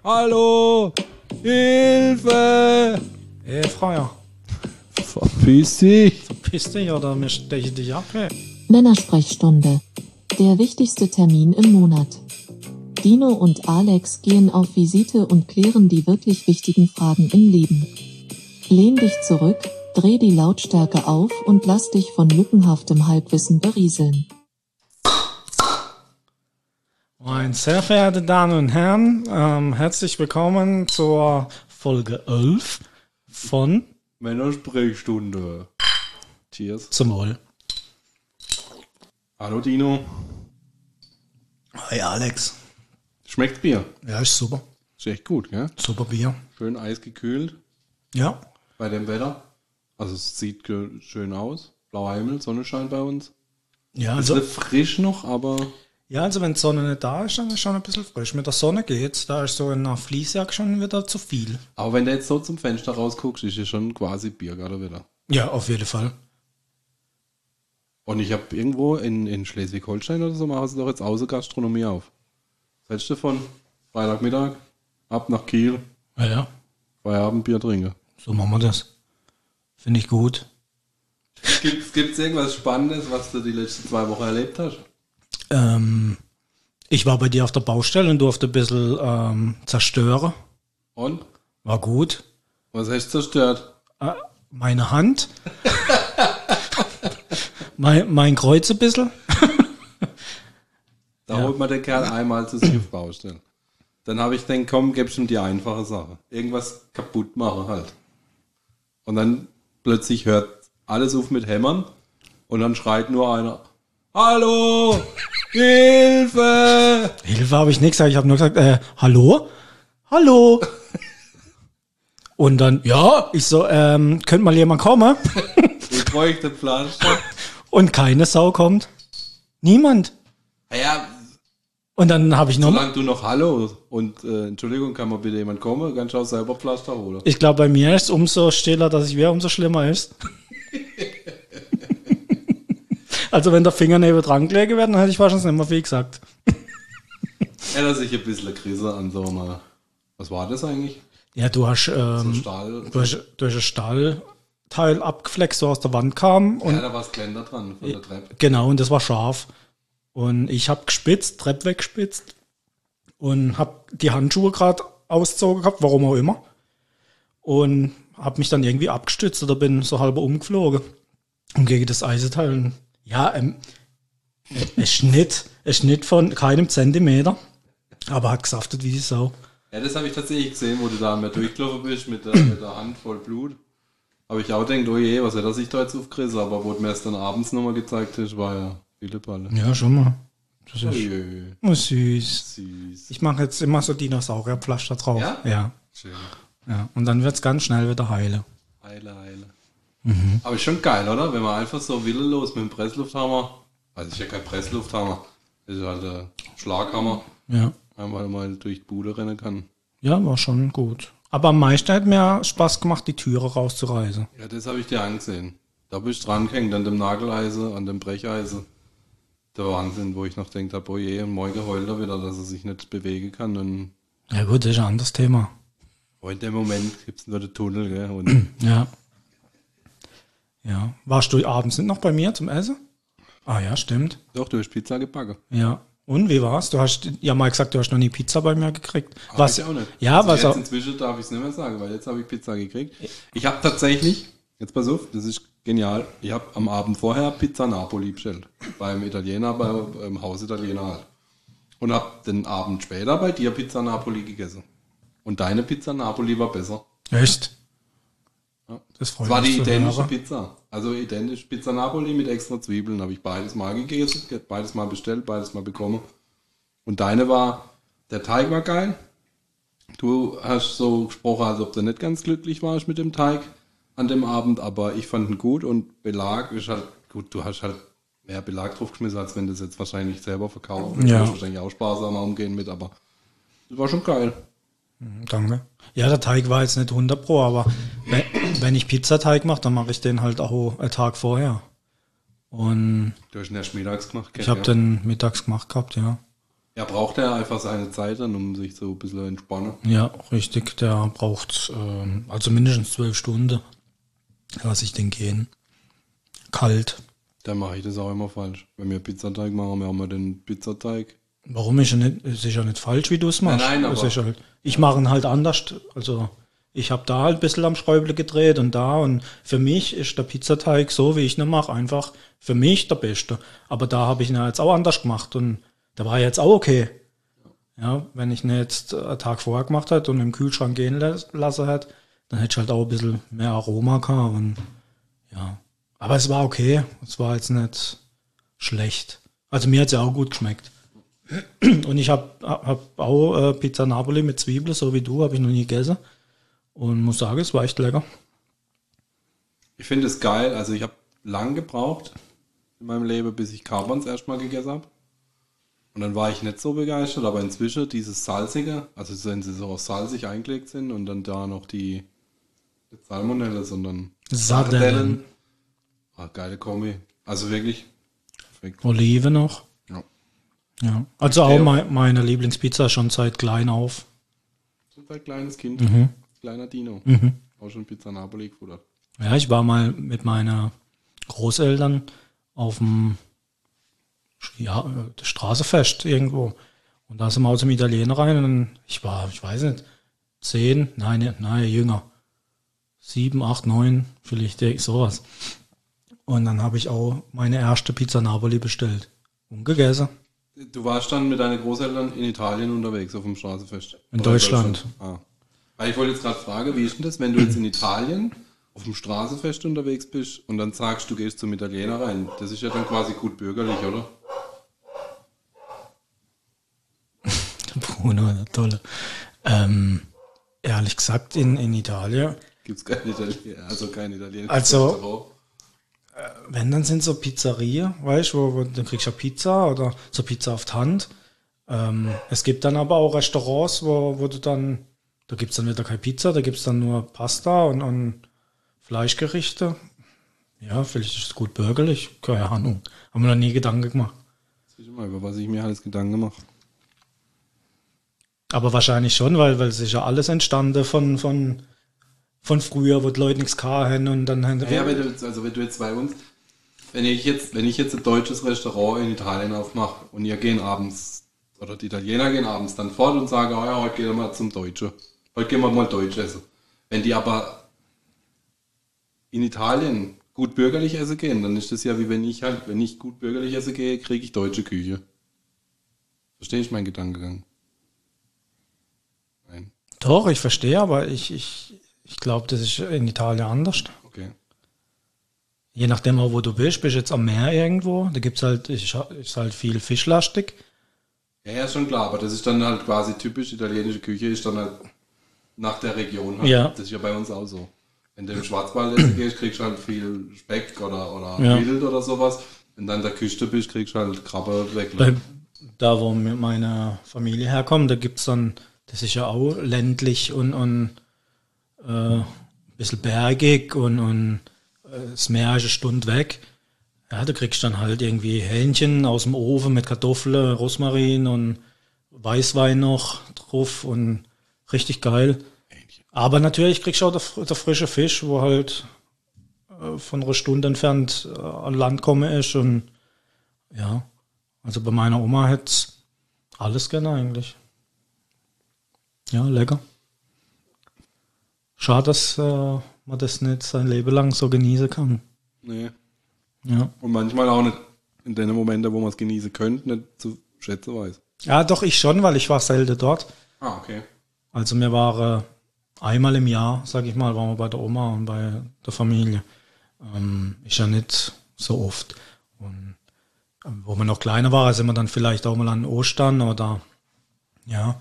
Hallo! Hilfe! Freier. Verpiss dich! Verpiss dich oder wir stechen dich ab. Hey. Männersprechstunde. Der wichtigste Termin im Monat. Dino und Alex gehen auf Visite und klären die wirklich wichtigen Fragen im Leben. Lehn dich zurück, dreh die Lautstärke auf und lass dich von lückenhaftem Halbwissen berieseln. Meine sehr verehrte Damen und Herren, herzlich willkommen zur Folge 11 von Männersprechstunde. Cheers. Zum Wohl. Hallo Dino. Hi Alex. Schmeckt's Bier? Ja, ist super. Ist echt gut, gell? Super Bier. Schön eisgekühlt Ja. bei dem Wetter. Also es sieht schön aus. Blauer Himmel, Sonne scheint bei uns. Ja, Ist also, frisch noch, aber wenn die Sonne nicht da ist, dann ist es schon ein bisschen frisch. Mit der Sonne geht's, da ist so in einer Fließjacke schon wieder zu viel. wenn du jetzt so zum Fenster rausguckst, ist es schon quasi Biergarten wieder. Ja, auf jeden Fall. Und ich habe irgendwo in Schleswig-Holstein oder so, machen sie doch jetzt Außengastronomie auf. Was hältst du davon? Freitagmittag, ab nach Kiel, Ja, Feierabendbier trinken. so machen wir das. Finde ich gut. Gibt's irgendwas Spannendes, was du die letzten 2 Wochen erlebt hast? Ich war bei dir auf der Baustelle und durfte ein bisschen zerstören. Und? War gut. Was hast du zerstört? Meine Hand. mein Kreuz ein bisschen. Da holt man den Kerl einmal zu sich auf Baustelle. Dann habe ich gedacht, komm, gib's ihm die einfache Sache. Irgendwas kaputt machen halt. Und dann plötzlich hört alles auf mit Hämmern und dann schreit nur einer, Hallo! Hilfe! Hilfe habe ich nicht gesagt. Ich habe nur gesagt, hallo? Hallo? Und dann, ja, ich so, könnte mal jemand kommen? Ich bräuchte Pflaster. Und keine Sau kommt. Niemand. Ja, Und dann habe ich noch, solange du noch Hallo und Entschuldigung, kann mal bitte jemand kommen, kannst du auch selber Pflaster holen. ich glaube, bei mir ist es umso stiller, dass ich wäre, umso schlimmer ist. Also wenn der Finger neben dran gelegen wäre, dann hätte ich wahrscheinlich nicht mehr viel gesagt. Hätte sich ein bisschen Krise an so einer, was war das eigentlich? Ja, du hast, So Stahl. durch ein Stahlteil abgeflext, so aus der Wand kam. Und Ja, da war das Geländer dran von der Treppe. genau, und das war scharf. Und ich habe gespitzt, Treppe weggespitzt und habe die Handschuhe gerade ausgezogen gehabt, warum auch immer. Und habe mich dann irgendwie abgestützt oder bin so halber umgeflogen. Und gegen das Eisenteil. Ja, es Schnitt von keinem Zentimeter, aber hat gesaftet wie die Sau. Ja, das habe ich tatsächlich gesehen, wo du da mehr durchgelaufen bist mit der Hand voll Blut. Habe ich auch gedacht, oh je, was hat er sich da jetzt aufgerissen? Aber wo du mir es dann abends nochmal gezeigt hast, war ja viele Balle. Ja, schon mal. Das ist Oje, süß. süß. Ich mache jetzt immer so Dinosaurierpflaster drauf. Ja? Ja. Schön. Ja. Und dann wird es ganz schnell wieder heilen. Heile. Aber ist schon geil, oder? Wenn man einfach so willenlos mit dem Presslufthammer, also ist ja kein Presslufthammer, das ist halt ein Schlaghammer, Ja. einmal mal durch die Bude rennen kann. Ja, war schon gut. Aber am meisten hat mir Spaß gemacht, die Türe rauszureißen. Ja, das habe ich dir angesehen. Da bist du dran gehängt, an dem Nageleisen, an dem Brecheisen. Der Wahnsinn, wo ich noch denkt habe, oh je, und morgen heult er wieder, dass er sich nicht bewegen kann. Und Ja gut, das ist ein anderes Thema. in dem Moment gibt es nur den Tunnel, gell? Und Ja. Ja. Warst du abends nicht noch bei mir zum Essen? Ah ja, stimmt. doch, du hast Pizza gebacken. Ja. Und wie war's? Du hast ja mal gesagt, du hast noch nie Pizza bei mir gekriegt. Was? Ich auch nicht. Ja, also was jetzt auch. inzwischen darf ich es nicht mehr sagen, weil jetzt habe ich Pizza gekriegt. Ich habe tatsächlich, jetzt pass auf, das ist genial, ich habe am Abend vorher Pizza Napoli bestellt. Beim Italiener, beim Haus Italiener halt. Und habe den Abend später bei dir Pizza Napoli gegessen. Und deine Pizza Napoli war besser. Echt? Ja. Das freut Es war mich die zu identische hören. Pizza. Also identisch Pizza Napoli mit extra Zwiebeln. Habe ich beides mal gegessen, beides mal bestellt, beides mal bekommen. Und deine war, der Teig war geil. Du hast so gesprochen, als ob du nicht ganz glücklich warst mit dem Teig an dem Abend, aber ich fand ihn gut und Belag ist halt, gut, du hast halt mehr Belag draufgeschmissen, als wenn du es jetzt wahrscheinlich selber verkaufen. Ja. Du musst wahrscheinlich auch sparsamer umgehen mit, aber das war schon geil. Danke. Ja, der Teig war jetzt nicht 100 Pro, aber wenn ich Pizzateig mache, dann mache ich den halt auch einen Tag vorher. Und Du hast ihn erst mittags gemacht, ich habe den mittags gemacht gehabt, ja. Ja, braucht er einfach seine Zeit dann, um sich so ein bisschen entspannen. Ja, richtig. Der braucht also mindestens 12 Stunden. Lasse ich den gehen. Kalt. Dann mache ich das auch immer falsch. Wenn wir Pizzateig machen, haben wir den Pizzateig. Warum ist er nicht, ist sicher nicht falsch, wie du es machst. Nein, Es aber- ist halt, ich mache ihn halt anders. Also ich habe da halt ein bisschen am Schräuble gedreht und da. Und für mich ist der Pizzateig so, wie ich ihn mache, einfach für mich der Beste. Aber da habe ich ihn ja jetzt auch anders gemacht und der war jetzt auch okay. Ja, wenn ich ihn jetzt einen Tag vorher gemacht hätte und im Kühlschrank gehen lassen hätte, dann hätte ich halt auch ein bisschen mehr Aroma gehabt und ja. Aber es war okay. Es war jetzt nicht schlecht. Also mir hat es ja auch gut geschmeckt. Und ich hab auch Pizza Napoli mit Zwiebeln, so wie du, habe ich noch nie gegessen. Und muss sagen, es war echt lecker. Ich finde es geil. Also ich habe lang gebraucht in meinem Leben, bis ich Carbons erstmal gegessen habe. Und dann war ich nicht so begeistert, aber inzwischen dieses Salzige, also wenn sie so salzig eingelegt sind und dann da noch die nicht Salmonelle, sondern Sardellen. Geile Kombi. Also wirklich perfekt. Olive noch. Ja. Ja. Also auch Okay. meine Lieblingspizza schon seit klein auf. So ein kleines Kind, kleiner Dino. Auch schon Pizza Napoli gefuttert. Ja, ich war mal mit meinen Großeltern auf dem Straßefest irgendwo. Und da sind wir aus dem Italiener rein und ich weiß nicht, 10, nein, jünger. 7, 8, 9, vielleicht sowas. Und dann habe ich auch meine erste Pizza Napoli bestellt und gegessen. Du warst dann mit deinen Großeltern in Italien unterwegs auf dem Straßenfest? In Oder Deutschland. Ah. Weil ich wollte jetzt gerade fragen, wie ist denn das, wenn du jetzt in Italien auf dem Straßenfest unterwegs bist und dann sagst, du gehst zum Italiener rein? Das ist ja dann quasi gut bürgerlich, oder? Bruno, tolle. Ehrlich gesagt, in Italien, Gibt es kein Italiener, also kein italienisches Also- Restaurant? wenn, dann sind so Pizzeria, weißt du, wo dann kriegst du ja Pizza oder so Pizza auf die Hand. Es gibt dann aber auch Restaurants, wo du dann, da gibt es dann wieder keine Pizza, da gibt es dann nur Pasta und Fleischgerichte. Ja, vielleicht ist es gut bürgerlich, keine Ahnung. Haben wir noch nie Gedanken gemacht. Sieh mal, über was ich mir alles Gedanken mache. Aber wahrscheinlich schon, weil es ist ja alles entstanden von früher, wo die Leute nichts hatten und dann haben Ja, wenn du jetzt bei uns, wenn ich jetzt ein deutsches Restaurant in Italien aufmache und ihr gehen abends, oder die Italiener gehen abends dann fort und sagen, oh ja, heute gehen wir mal zum Deutschen. Heute gehen wir mal Deutsch essen. Wenn die aber in Italien gut bürgerlich essen gehen, dann ist das ja wie wenn ich gut bürgerlich essen gehe, kriege ich deutsche Küche. Verstehe ich meinen Gedankengang? Nein. Doch, ich verstehe, aber ich glaube, das ist in Italien anders. Okay. Je nachdem, auch wo du bist jetzt am Meer irgendwo, da gibt's halt, ist halt viel fischlastig. Ja, schon klar, aber das ist dann halt quasi typisch italienische Küche, ist dann halt nach der Region. Halt. Ja. Das ist ja bei uns auch so. Wenn du im Schwarzwald essen gehst, kriegst du halt viel Speck oder Ja. Wild oder sowas. Wenn du an der Küste bist, kriegst du halt Krabbe weg. Da, wo meine Familie herkommt, da gibt's dann, das ist ja auch ländlich und ein bisschen bergig und das Meer ist eine Stunde weg. Ja, da kriegst du dann halt irgendwie Hähnchen aus dem Ofen mit Kartoffeln, Rosmarin und Weißwein noch drauf und richtig geil. Aber natürlich kriegst du auch der frische Fisch, wo halt von einer Stunde entfernt an Land komme ist und ja, also bei meiner Oma hätt's alles gerne eigentlich. Ja, lecker. Schade, dass man das nicht sein Leben lang so genießen kann. Nee. Ja. Und manchmal auch nicht in den Momenten, wo man es genießen könnte, nicht zu schätzen weiß. Ja, doch, ich schon, weil ich war selten dort. Ah, okay. Also mir war einmal im Jahr, sag ich mal, waren wir bei der Oma und bei der Familie. Ist ja nicht so oft. Und wo man noch kleiner war, sind wir dann vielleicht auch mal an Ostern oder ja.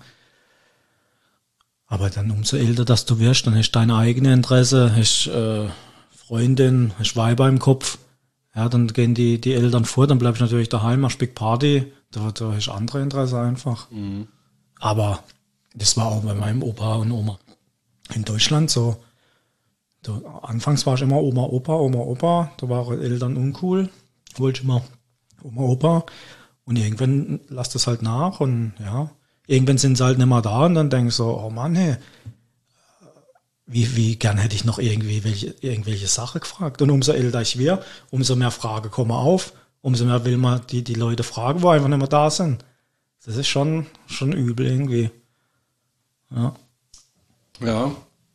Aber dann umso älter, dass du wirst, dann hast du deine eigene Interesse, hast Freundin, hast Weiber im Kopf. Ja, dann gehen die Eltern vor, dann bleibst du natürlich daheim, machst Big Party. Da hast du andere Interesse einfach. Aber das war auch bei meinem Opa und Oma in Deutschland so. Anfangs war ich immer Oma, Opa, Oma, Opa. Da waren Eltern uncool. Wollte ich immer Oma, Opa. Und irgendwann lasst es halt nach und ja, irgendwann sind sie halt nicht mehr da und dann denke ich so, oh Mann, hey, wie gern hätte ich noch irgendwelche Sachen gefragt. Und umso älter ich werde, umso mehr Fragen kommen auf, umso mehr will man die Leute fragen, wo einfach nicht mehr da sind. Das ist schon übel irgendwie. Ja. Ja.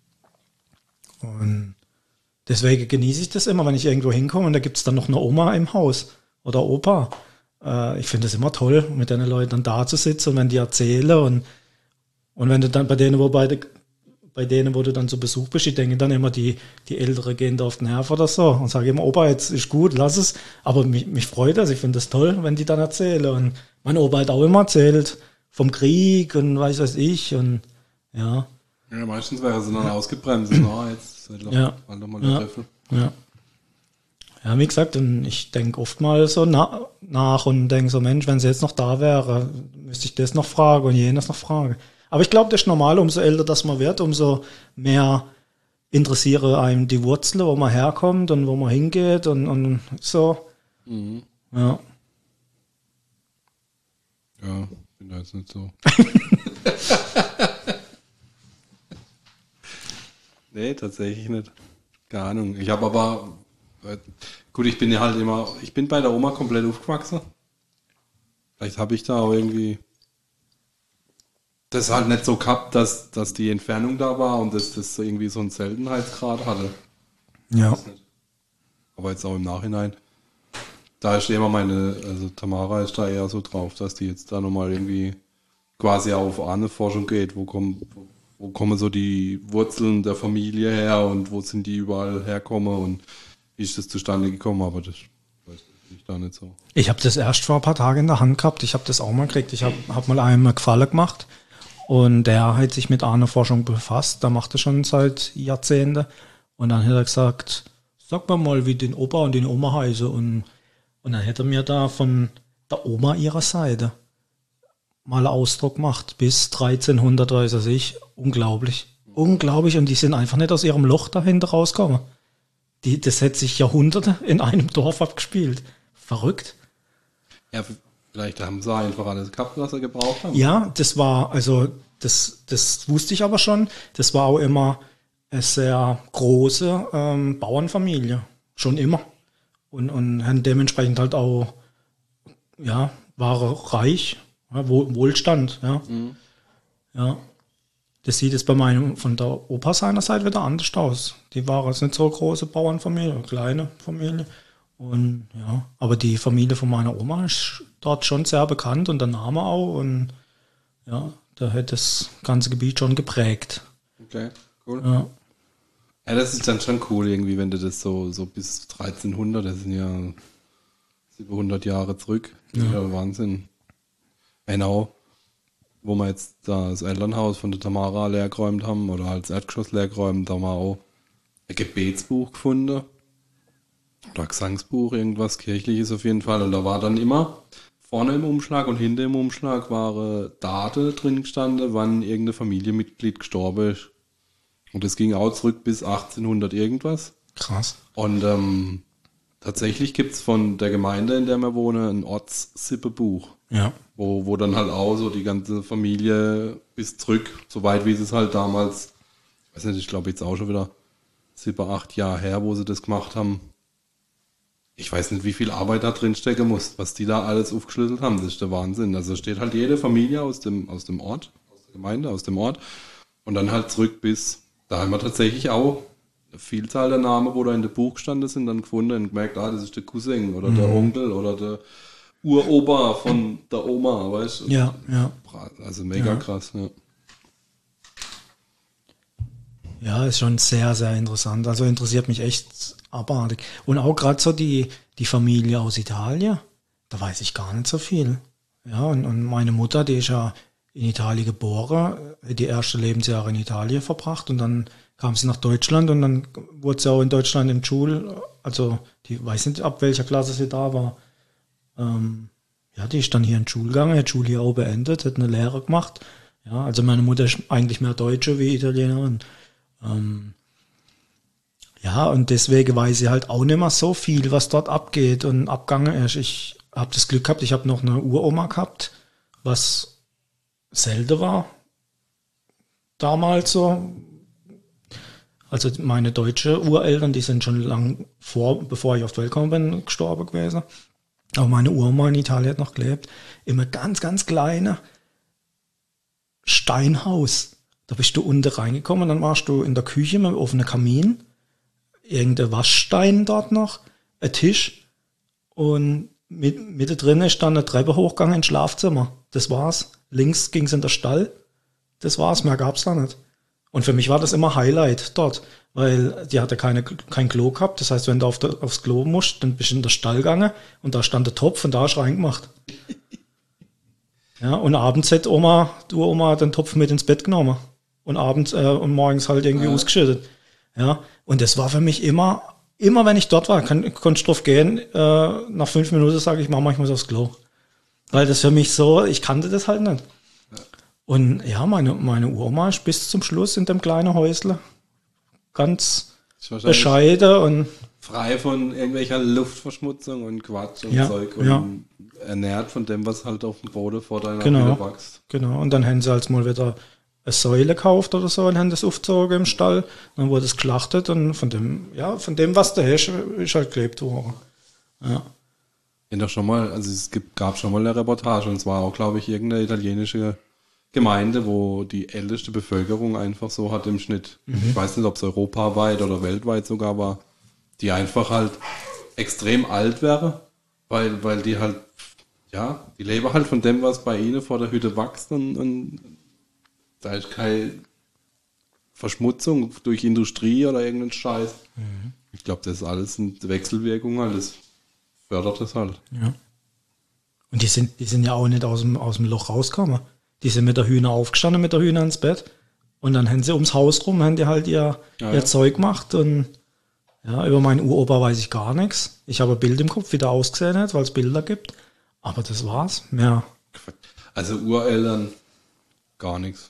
Und deswegen genieße ich das immer, wenn ich irgendwo hinkomme und da gibt es dann noch eine Oma im Haus oder Opa. Ich finde es immer toll, mit den Leuten dann da zu sitzen und wenn die erzählen und wenn du dann bei denen, wo du dann zu Besuch bist, ich denke dann immer, die Ältere gehen da auf den Nerv oder so und sage immer, Opa, jetzt ist gut, lass es. Aber mich freut das, ich finde das toll, wenn die dann erzählen. Und mein Opa hat auch immer erzählt vom Krieg und weiß ich und ja. Ja, meistens wäre sie dann ausgebremst. Jetzt halt doch mal der Löffel. Ja. Ja, wie gesagt, und ich denke oft mal so nach und denke so, Mensch, wenn sie jetzt noch da wäre, müsste ich das noch fragen und jenes noch fragen. Aber ich glaube, das ist normal, umso älter das man wird, umso mehr interessiere einem die Wurzeln, wo man herkommt und wo man hingeht und so. Mhm. Ja. Ja, bin da jetzt nicht so. Nee, tatsächlich nicht. Keine Ahnung. Ich habe aber, gut, ich bin bei der Oma komplett aufgewachsen. Vielleicht habe ich da auch irgendwie das halt nicht so gehabt, dass die Entfernung da war und dass das irgendwie so einen Seltenheitsgrad hatte. Ja. Aber jetzt auch im Nachhinein. Da ist immer also Tamara ist da eher so drauf, dass die jetzt da nochmal irgendwie quasi auf Ahnenforschung geht. Wo kommen so die Wurzeln der Familie her und wo sind die überall herkommen und wie ist das zustande gekommen? Aber das weiß ich da nicht so. Ich habe das erst vor ein paar Tagen in der Hand gehabt. Ich habe das auch mal gekriegt. Ich hab mal einem eine Gefallen gemacht und der hat sich mit Ahnenforschung befasst. Der macht das schon seit Jahrzehnten. Und dann hat er gesagt, sag mal, wie den Opa und die Oma heißen. Und dann hätte er mir da von der Oma ihrer Seite mal einen Ausdruck gemacht. Bis 1300, weiß ich. Unglaublich. Unglaublich. Und die sind einfach nicht aus ihrem Loch dahinter rausgekommen. Das hätte sich Jahrhunderte in einem Dorf abgespielt. Verrückt. Ja, vielleicht haben sie einfach alles gehabt, was sie gebraucht haben. Ja, das war, also das wusste ich aber schon. Das war auch immer eine sehr große Bauernfamilie. Schon immer. Und haben dementsprechend halt auch, ja, war reich, ja, Wohlstand, ja. Mhm. Ja. Das sieht jetzt von der Opa seiner Seite wieder anders aus. Die war jetzt nicht so eine große Bauernfamilie, eine kleine Familie. Und ja, aber die Familie von meiner Oma ist dort schon sehr bekannt und der Name auch. Und ja, da hat das ganze Gebiet schon geprägt. Okay, cool. Ja. Ja, das ist dann schon cool irgendwie, wenn du das so bis 1300, das sind ja 700 Jahre zurück. Ja, Wahnsinn. Genau. Wo wir jetzt das Elternhaus von der Tamara leer geräumt haben oder als Erdgeschoss leer geräumt, da haben wir auch ein Gebetsbuch gefunden. Oder Gesangsbuch, irgendwas Kirchliches auf jeden Fall. Und da war dann immer vorne im Umschlag und hinter im Umschlag waren Daten drin gestanden, wann irgendein Familienmitglied gestorben ist. Und das ging auch zurück bis 1800 irgendwas. Krass. Und tatsächlich gibt's von der Gemeinde, in der wir wohnen, ein Ortssippebuch. Ja. Wo dann halt auch so die ganze Familie bis zurück, so weit wie sie es halt damals, weiß nicht, ich glaube jetzt auch schon wieder 7, 8 Jahre her, wo sie das gemacht haben. Ich weiß nicht, wie viel Arbeit da drin stecken muss, was die da alles aufgeschlüsselt haben, das ist der Wahnsinn. Also steht halt jede Familie aus dem Ort, aus der Gemeinde, aus dem Ort und dann halt zurück bis, da haben wir tatsächlich auch eine Vielzahl der Namen, wo da in dem Buch gestanden sind, dann gefunden und gemerkt, das ist der Cousin oder der Onkel oder der Uropa von der Oma, weißt du? Ja, ja. Also mega krass, ja. Ja, ist schon sehr, sehr interessant. Also interessiert mich echt abartig. Und auch gerade so die Familie aus Italien, da weiß ich gar nicht so viel. Ja, und meine Mutter, die ist ja in Italien geboren, die ersten Lebensjahre in Italien verbracht und dann kam sie nach Deutschland und dann wurde sie auch in Deutschland in Schule, also die weiß nicht, ab welcher Klasse sie da war. Ja, die ist dann hier in die Schule gegangen, hat die Schule hier auch beendet, hat eine Lehre gemacht. Ja, also meine Mutter ist eigentlich mehr Deutsche wie Italienerin. Ja, und deswegen weiß ich halt auch nicht mehr so viel, was dort abgeht und abgegangen ist. habe das Glück gehabt, ich habe noch eine Uroma gehabt, was selten war damals so. Also meine deutsche Ureltern, die sind schon lang bevor ich auf die Welt gekommen bin, gestorben gewesen. Aber meine Uroma in Italien hat noch gelebt. Immer ganz, ganz kleine Steinhaus. Da bist du unten reingekommen, dann warst du in der Küche mit einem offenen Kamin, irgendein Waschstein dort noch, ein Tisch und mitte drin ist dann eine Treppe hochgegangen ins Schlafzimmer. Das war's. Links ging es in den Stall. Das war's, mehr gab's da nicht. Und für mich war das immer Highlight dort, weil die hatte kein Klo gehabt. Das heißt, wenn du aufs Klo musst, dann bist du in den Stall gegangen und da stand der Topf und da hast du reingemacht. Ja, und abends hat die Oma den Topf mit ins Bett genommen und abends und morgens halt irgendwie ausgeschüttet. Ja, und das war für mich immer wenn ich dort war, konnte ich drauf gehen, nach 5 Minuten sage ich, Mama, ich muss aufs Klo. Weil das für mich so, ich kannte das halt nicht. Und ja, meine Uroma ist bis zum Schluss in dem kleinen Häusle ganz bescheiden und frei von irgendwelcher Luftverschmutzung und Quatsch und Zeug und ernährt von dem, was halt auf dem Boden vor deiner Hütte wächst. Genau, und dann haben sie halt mal wieder eine Säule gekauft oder so und haben das aufgezogen im Stall. Dann wurde es geschlachtet und von dem, was da ist halt gelebt worden. Ja. Doch schon mal, also gab schon mal eine Reportage und es war auch, glaube ich, irgendeine italienische Gemeinde, wo die älteste Bevölkerung einfach so hat im Schnitt. Ich weiß nicht, ob es europaweit oder weltweit sogar war, die einfach halt extrem alt wäre, weil die halt, die leben halt von dem, was bei ihnen vor der Hütte wächst und da ist keine Verschmutzung durch Industrie oder irgendeinen Scheiß. Ich glaube, das ist alles eine Wechselwirkung, halt, das fördert das halt. Ja. Und die sind ja auch nicht aus dem Loch rausgekommen. Die sind mit der Hühner aufgestanden, mit der Hühner ins Bett. Und dann haben sie ums Haus rum, haben die halt ihr Zeug gemacht. Und ja, über meinen Uropa weiß ich gar nichts. Ich habe ein Bild im Kopf, wie der ausgesehen hat, weil es Bilder gibt. Aber das war's. Mehr. Also Ureltern, gar nichts.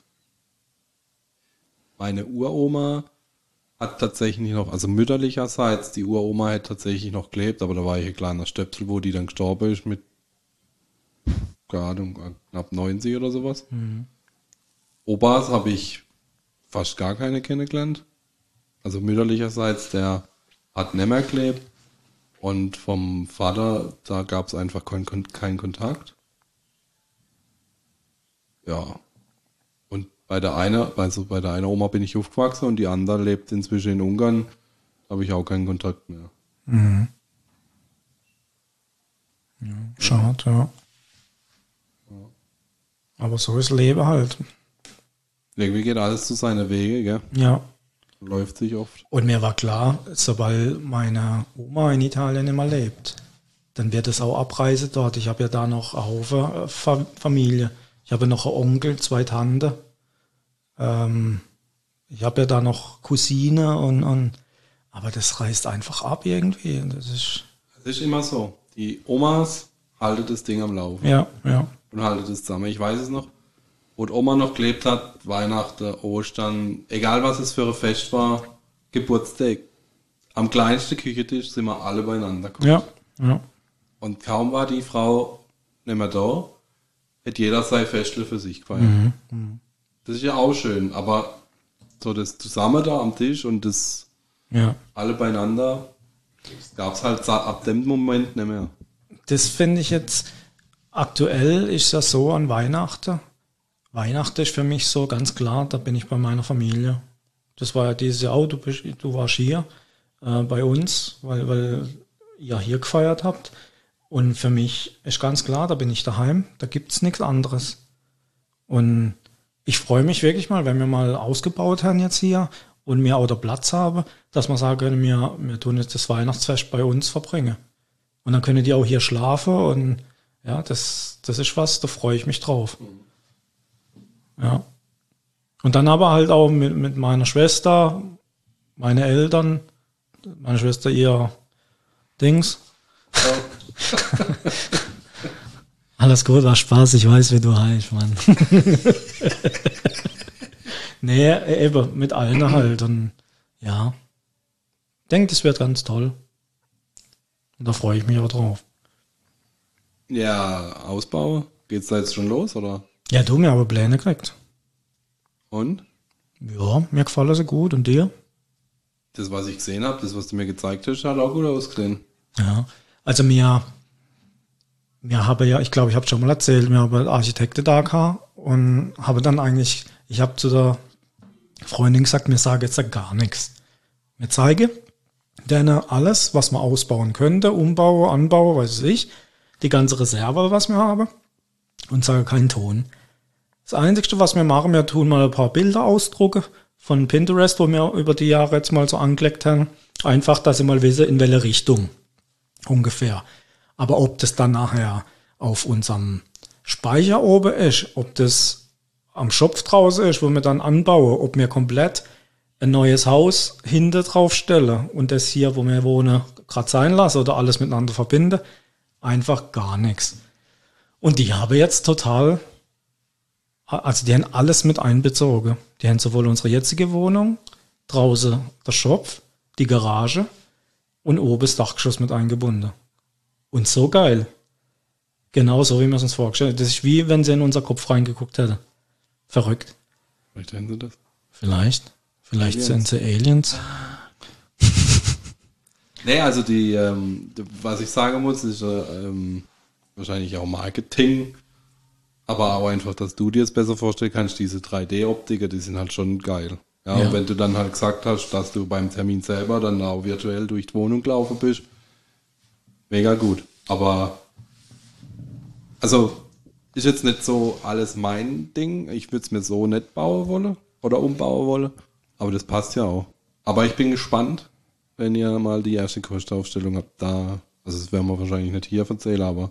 Meine Uroma hat tatsächlich noch, also mütterlicherseits, die Uroma hat tatsächlich noch gelebt, aber da war ich ein kleiner Stöpsel, wo die dann gestorben ist mit knapp 90 oder sowas. Opas habe ich fast gar keine kennengelernt. Also mütterlicherseits, der hat nicht mehr gelebt. Und vom Vater, da gab es einfach keinen Kontakt. Ja. Und bei der einen Oma bin ich aufgewachsen und die andere lebt inzwischen in Ungarn. Da habe ich auch keinen Kontakt mehr. Ja, schade, ja. Aber so ist Leben halt. Irgendwie geht alles zu seinen Wege, gell? Ja. Läuft sich oft. Und mir war klar, sobald meine Oma in Italien immer lebt, dann wird es auch Abreise dort. Ich habe ja da noch einen Haufen Familie. Ich habe noch einen Onkel, 2 Tanten. Ich habe ja da noch Cousine aber das reißt einfach ab irgendwie. Das ist immer so. Die Omas halten das Ding am Laufen. Ja. Und halten das zusammen. Ich weiß es noch, wo die Oma noch gelebt hat, Weihnachten, Ostern, egal was es für ein Fest war, Geburtstag. Am kleinsten Küchentisch sind wir alle beieinander gekommen. Ja. Und kaum war die Frau nicht mehr da, hat jeder sein Festle für sich gefeiert. Das ist ja auch schön, aber so das zusammen da am Tisch und das alle beieinander, das gab es halt ab dem Moment nicht mehr. Das finde ich jetzt, aktuell ist das so an Weihnachten. Weihnachten ist für mich so ganz klar, da bin ich bei meiner Familie. Das war ja dieses Jahr auch, du warst hier bei uns, weil ihr hier gefeiert habt. Und für mich ist ganz klar, da bin ich daheim, da gibt es nichts anderes. Und ich freue mich wirklich mal, wenn wir mal ausgebaut haben jetzt hier und wir auch den Platz haben, dass wir sagen können, wir tun jetzt das Weihnachtsfest bei uns verbringen. Und dann können die auch hier schlafen und ja, das ist was, da freue ich mich drauf. Ja. Und dann aber halt auch mit meiner Schwester, meine Eltern, meine Schwester ihr Dings. Ja. Alles gut, war Spaß, ich weiß, wie du heißt, Mann. Nee, eben, mit allen halt. Und ja, ich denke, das wird ganz toll. Und da freue ich mich auch drauf. Ja, Ausbau. Geht's da jetzt schon los, oder? Ja, du mir aber Pläne gekriegt. Und? Ja, mir gefallen sie gut. Und dir? Das, was ich gesehen habe, das, was du mir gezeigt hast, hat auch gut ausgesehen. Ja, also wir haben ja, ich glaube, ich habe schon mal erzählt, wir haben Architekten da gehabt und habe dann eigentlich, ich habe zu der Freundin gesagt, mir sage jetzt gar nichts. Mir zeige denen alles, was man ausbauen könnte, Umbau, Anbau, weiß ich, die ganze Reserve, was wir haben und sage keinen Ton. Das Einzige, was wir machen, wir tun mal ein paar Bilder ausdrucken von Pinterest, wo wir über die Jahre jetzt mal so angelegt haben. Einfach, dass sie mal wissen, in welche Richtung ungefähr. Aber ob das dann nachher auf unserem Speicher oben ist, ob das am Schopf draußen ist, wo wir dann anbauen, ob wir komplett ein neues Haus hinter drauf stellen und das hier, wo wir wohnen, gerade sein lassen oder alles miteinander verbinden, einfach gar nichts. Und die haben jetzt total, also die haben alles mit einbezogen. Die haben sowohl unsere jetzige Wohnung, draußen der Schopf, die Garage und oben das Dachgeschoss mit eingebunden. Und so geil. Genau so, wie wir es uns vorgestellt haben. Das ist wie, wenn sie in unser Kopf reingeguckt hätten. Verrückt. Vielleicht hätten sie das. Vielleicht Aliens. sind sie Aliens. Nee, also was ich sagen muss, ist wahrscheinlich auch Marketing, aber auch einfach, dass du dir es besser vorstellen kannst, diese 3D-Optiker, die sind halt schon geil. Ja, Ja. Und wenn du dann halt gesagt hast, dass du beim Termin selber dann auch virtuell durch die Wohnung gelaufen bist, mega gut. Aber, also, ist jetzt nicht so alles mein Ding. Ich würde es mir so nicht bauen wollen oder umbauen wollen, aber das passt ja auch. Aber ich bin gespannt, wenn ihr mal die erste Kostenaufstellung habt, also das werden wir wahrscheinlich nicht hier erzählen, aber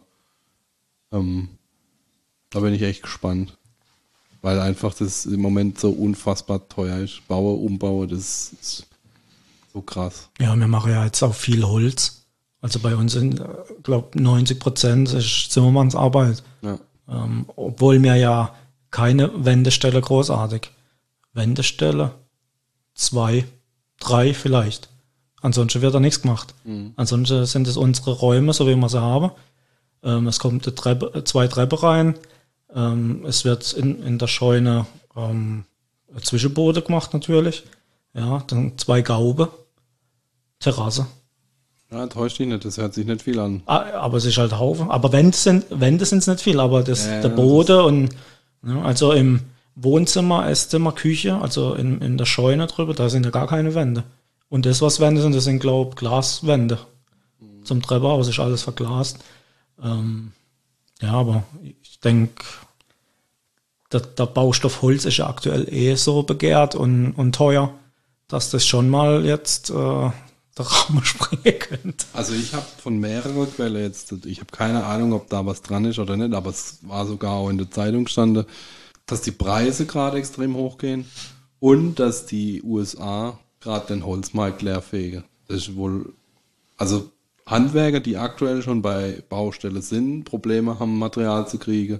da bin ich echt gespannt. Weil einfach das im Moment so unfassbar teuer ist. Baue, Umbaue, das ist so krass. Ja, wir machen ja jetzt auch viel Holz. Also bei uns sind, glaube 90% ist Zimmermannsarbeit. Ja. Obwohl wir ja keine Wendestelle großartig. Wendestelle 2, 3 vielleicht. Ansonsten wird da nichts gemacht. Ansonsten sind es unsere Räume, so wie wir sie haben. Es kommt eine Treppe, 2 Treppen rein. Es wird in der Scheune Zwischenboden gemacht natürlich. Ja, dann 2 Gauben. Terrasse. Ja, täuscht dich nicht, das hört sich nicht viel an. Aber es ist halt Haufen. Aber Wände sind es nicht viel, aber der Boden und ja, also im Wohnzimmer, Esszimmer, Küche, also in der Scheune drüber, da sind ja gar keine Wände. Und das, was Wände sind, das sind, glaube ich, Glaswände. Zum Treppenhaus ist alles verglast. Ja, aber ich denke, der Baustoff Holz ist ja aktuell so begehrt und teuer, dass das schon mal jetzt der Rahmen springen könnte. Also ich habe von mehreren Quellen jetzt, ich habe keine Ahnung, ob da was dran ist oder nicht, aber es war sogar auch in der Zeitung stande, dass die Preise gerade extrem hochgehen und dass die USA gerade den Holzmarkt leerfegen. Das ist wohl, also Handwerker, die aktuell schon bei Baustelle sind, Probleme haben, Material zu kriegen.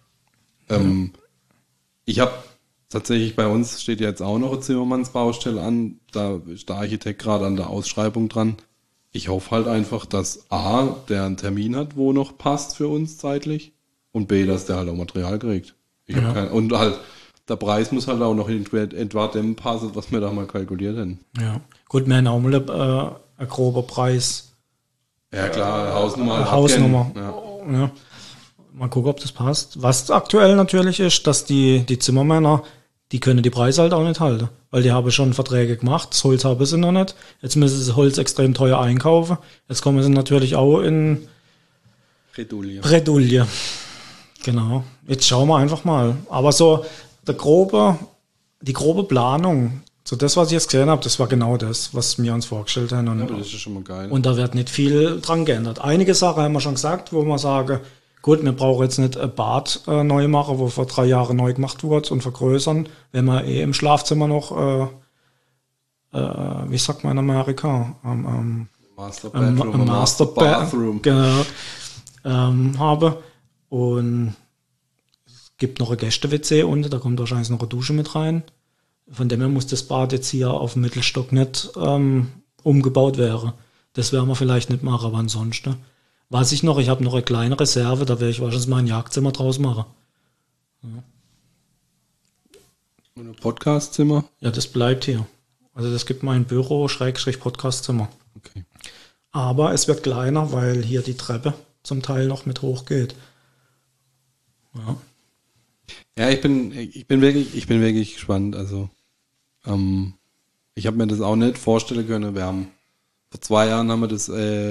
Ich habe tatsächlich, bei uns steht ja jetzt auch noch eine Zimmermannsbaustelle an, da ist der Architekt gerade an der Ausschreibung dran. Ich hoffe halt einfach, dass A, der einen Termin hat, wo noch passt für uns zeitlich und B, dass der halt auch Material kriegt. Und halt, der Preis muss halt auch noch etwa dem passen, was wir da mal kalkuliert haben. Ja, gut, wir haben auch mal ein grober Preis. Ja klar, Hausnummer. Hausnummer. Ja. Ja. Mal gucken, ob das passt. Was aktuell natürlich ist, dass die Zimmermänner, die können die Preise halt auch nicht halten. Weil die haben schon Verträge gemacht, das Holz haben sie noch nicht. Jetzt müssen sie das Holz extrem teuer einkaufen. Jetzt kommen sie natürlich auch in Bredouille. Genau. Jetzt schauen wir einfach mal. Aber so die grobe Planung, so das, was ich jetzt gesehen habe, das war genau das, was wir uns vorgestellt haben. Und, Ja, aber das ist schon mal geil. und da wird nicht viel dran geändert. Einige Sachen haben wir schon gesagt, wo wir sagen, gut, wir brauchen jetzt nicht ein Bad neu machen, wo vor 3 Jahren neu gemacht wurde und vergrößern, wenn wir im Schlafzimmer noch, wie sagt man in Amerika, Master ein Bedroom, Master Bathroom. Genau, habe. Und es gibt noch ein Gäste-WC unten, da kommt wahrscheinlich noch eine Dusche mit rein. Von dem her muss das Bad jetzt hier auf dem Mittelstock nicht umgebaut werden. Das werden wir vielleicht nicht machen, aber ansonsten. weiß ich noch, ich habe noch eine kleine Reserve, da werde ich wahrscheinlich mal ein Jagdzimmer draus machen. Ein Podcastzimmer? Ja, das bleibt hier. Also das gibt mein Büro, Podcastzimmer. Okay. Aber es wird kleiner, weil hier die Treppe zum Teil noch mit hochgeht. Ja. Ja, ich bin wirklich gespannt. Also, ich habe mir das auch nicht vorstellen können. Vor 2 Jahren haben wir das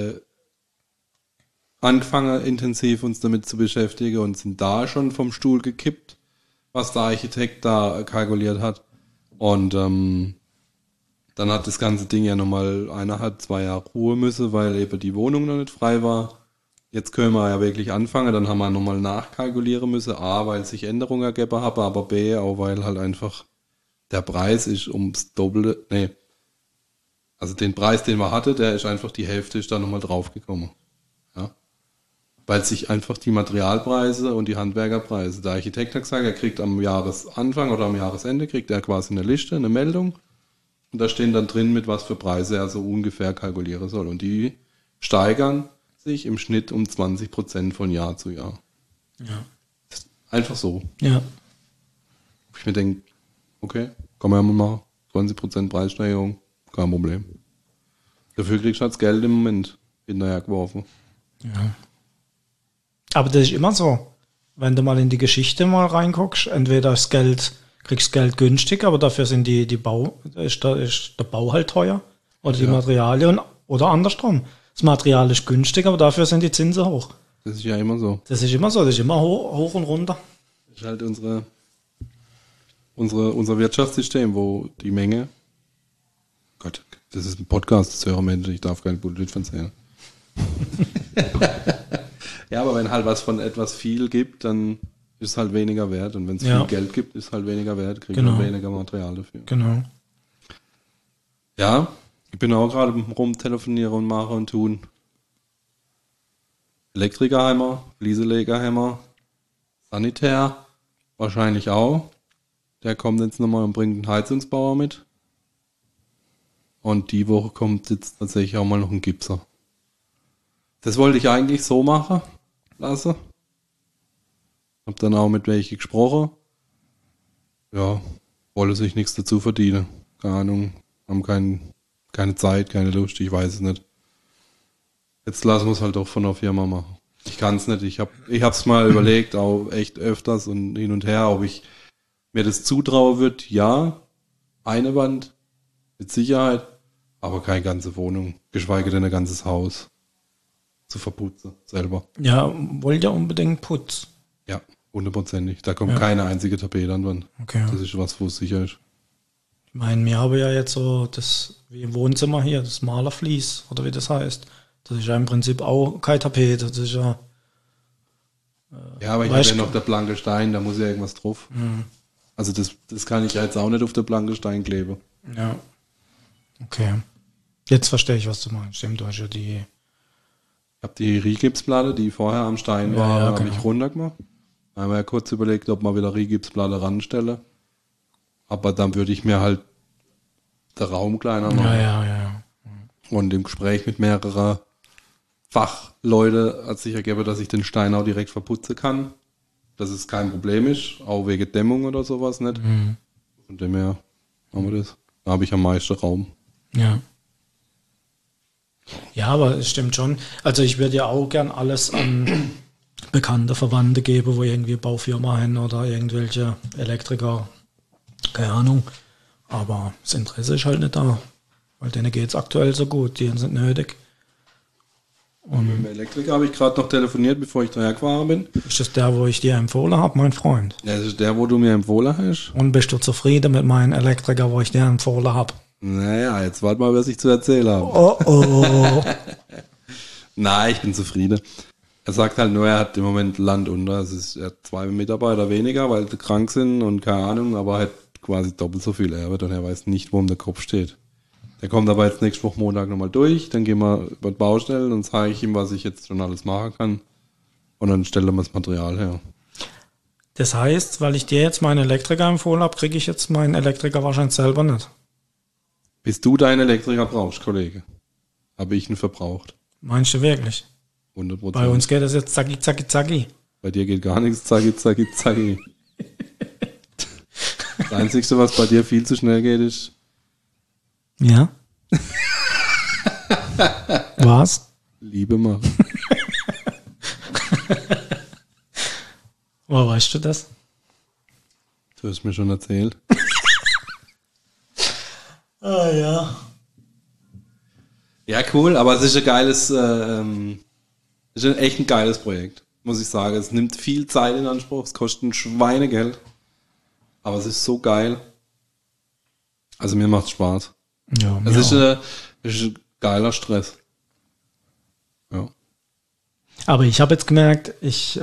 angefangen, intensiv uns damit zu beschäftigen und sind da schon vom Stuhl gekippt, was der Architekt da kalkuliert hat. Und dann hat das ganze Ding ja nochmal 1,5, 2 Jahre Ruhe müssen, weil eben die Wohnung noch nicht frei war. Jetzt können wir ja wirklich anfangen, dann haben wir nochmal nachkalkulieren müssen. A, weil sich Änderungen ergeben haben, aber B, auch weil halt einfach der Preis ist ums Doppelte, also den Preis, den wir hatten, der ist einfach die Hälfte ist da nochmal draufgekommen. Ja. Weil sich einfach die Materialpreise und die Handwerkerpreise, der Architekt hat gesagt, er kriegt am Jahresanfang oder am Jahresende kriegt er quasi eine Liste, eine Meldung und da stehen dann drin, mit was für Preise er so ungefähr kalkulieren soll und die steigern sich im Schnitt um 20% von Jahr zu Jahr. Ja. Einfach so. Ja. Ich mir denke, okay, kann man ja mal machen. 20% Preissteigerung, kein Problem. Dafür kriegst du halt das Geld im Moment hinterher geworfen. Ja. Aber das ist immer so. Wenn du mal in die Geschichte mal reinguckst, entweder kriegst Geld günstig, aber dafür sind ist der Bau halt teuer. Oder die Materialien, oder andersrum. Das Material ist günstig, aber dafür sind die Zinsen hoch. Das ist ja immer so. Das ist immer so, das ist immer hoch und runter. Das ist halt unser Wirtschaftssystem, wo die Menge, Gott, das ist ein Podcast, das hören Menschen, ich darf kein Bullshit erzählen. Ja, aber wenn halt was von etwas viel gibt, dann ist es halt weniger wert. Und wenn es viel Geld gibt, ist es halt weniger wert, kriegt man weniger Material dafür. Genau. Ja, ich bin auch gerade rumtelefonieren und machen und tun. Elektrikerheimer, Flieselegerheimer, Sanitär, wahrscheinlich auch. Der kommt jetzt nochmal und bringt einen Heizungsbauer mit. Und die Woche kommt jetzt tatsächlich auch mal noch ein Gipser. Das wollte ich eigentlich so machen lassen. Hab dann auch mit welchen gesprochen. Ja, wollte sich nichts dazu verdienen. Keine Ahnung, haben keine Zeit, keine Lust, ich weiß es nicht. Jetzt lassen wir es halt doch von der Firma machen. Ich kann es nicht, ich hab's mal überlegt, auch echt öfters und hin und her, ob ich mir das zutrauen würde. Ja, eine Wand, mit Sicherheit, aber keine ganze Wohnung, geschweige denn ein ganzes Haus zu verputzen, selber. Ja, wollt ihr unbedingt Putz? Ja, 100%. Da kommt keine einzige Tapete an die Wand. Okay. Das ist was, wo es sicher ist. Ich meine, wir haben ja jetzt so das, wie im Wohnzimmer hier, das Malerflies, oder wie das heißt. Das ist ja im Prinzip auch keine Tapete, das ist ja... Ja, aber ich habe ja noch der blanke Stein, da muss ja irgendwas drauf. Mhm. Also das kann ich ja jetzt auch nicht auf der blanke Stein kleben. Ja. Okay. Jetzt verstehe ich, was du meinst. Stimmt, du hast ja die... Ich habe die Rigipsplatte, die vorher am Stein war, habe ich runtergemacht. Da haben wir ja kurz überlegt, ob man wieder Rigipsplatte ranstelle. Aber dann würde ich mir halt den Raum kleiner machen. Ja. Und im Gespräch mit mehreren Fachleute hat sich ergeben, dass ich den Stein auch direkt verputzen kann. Dass es kein Problem ist, auch wegen Dämmung oder sowas nicht. Mhm. Von dem her haben wir das. Da habe ich am meisten Raum. Ja. Ja, aber es stimmt schon. Also ich würde ja auch gern alles an bekannte Verwandte geben, wo irgendwie Baufirma haben oder irgendwelche Elektriker, keine Ahnung. Aber das Interesse ist halt nicht da, weil denen geht es aktuell so gut, die sind nötig. Und mit dem Elektriker habe ich gerade noch telefoniert, bevor ich daher gefahren bin. Ist das der, wo ich dir empfohlen habe, mein Freund? Ja, das ist der, wo du mir empfohlen hast. Und bist du zufrieden mit meinem Elektriker, wo ich dir empfohlen habe? Naja, jetzt warte mal, was ich zu erzählen habe. Oh. Nein, ich bin zufrieden. Er sagt halt nur, er hat im Moment Land unter. Er hat 2 Mitarbeiter weniger, weil sie krank sind und keine Ahnung, aber er hat quasi doppelt so viel Arbeit und er weiß nicht, wo ihm der Kopf steht. Der kommt aber jetzt nächste Woche Montag nochmal durch, dann gehen wir über die Baustellen und zeige ich ihm, was ich jetzt schon alles machen kann. Und dann stellen wir das Material her. Das heißt, weil ich dir jetzt meinen Elektriker empfohlen habe, kriege ich jetzt meinen Elektriker wahrscheinlich selber nicht. Bis du deinen Elektriker brauchst, Kollege, habe ich ihn verbraucht. Meinst du wirklich? 100%. Bei uns geht das jetzt zacki, zacki, zacki. Bei dir geht gar nichts, zacki, zacki, zacki. Das Einzige, was bei dir viel zu schnell geht, ist... Ja. Was? Liebe machen. Woher weißt du das? Du hast mir schon erzählt. Ah ja. Ja, cool, aber es ist ein geiles, ist echt ein geiles Projekt, muss ich sagen. Es nimmt viel Zeit in Anspruch, es kostet ein Schweinegeld, aber es ist so geil. Also mir macht's Spaß. Ja, Es ist ein geiler Stress. Ja. Aber ich habe jetzt gemerkt, ich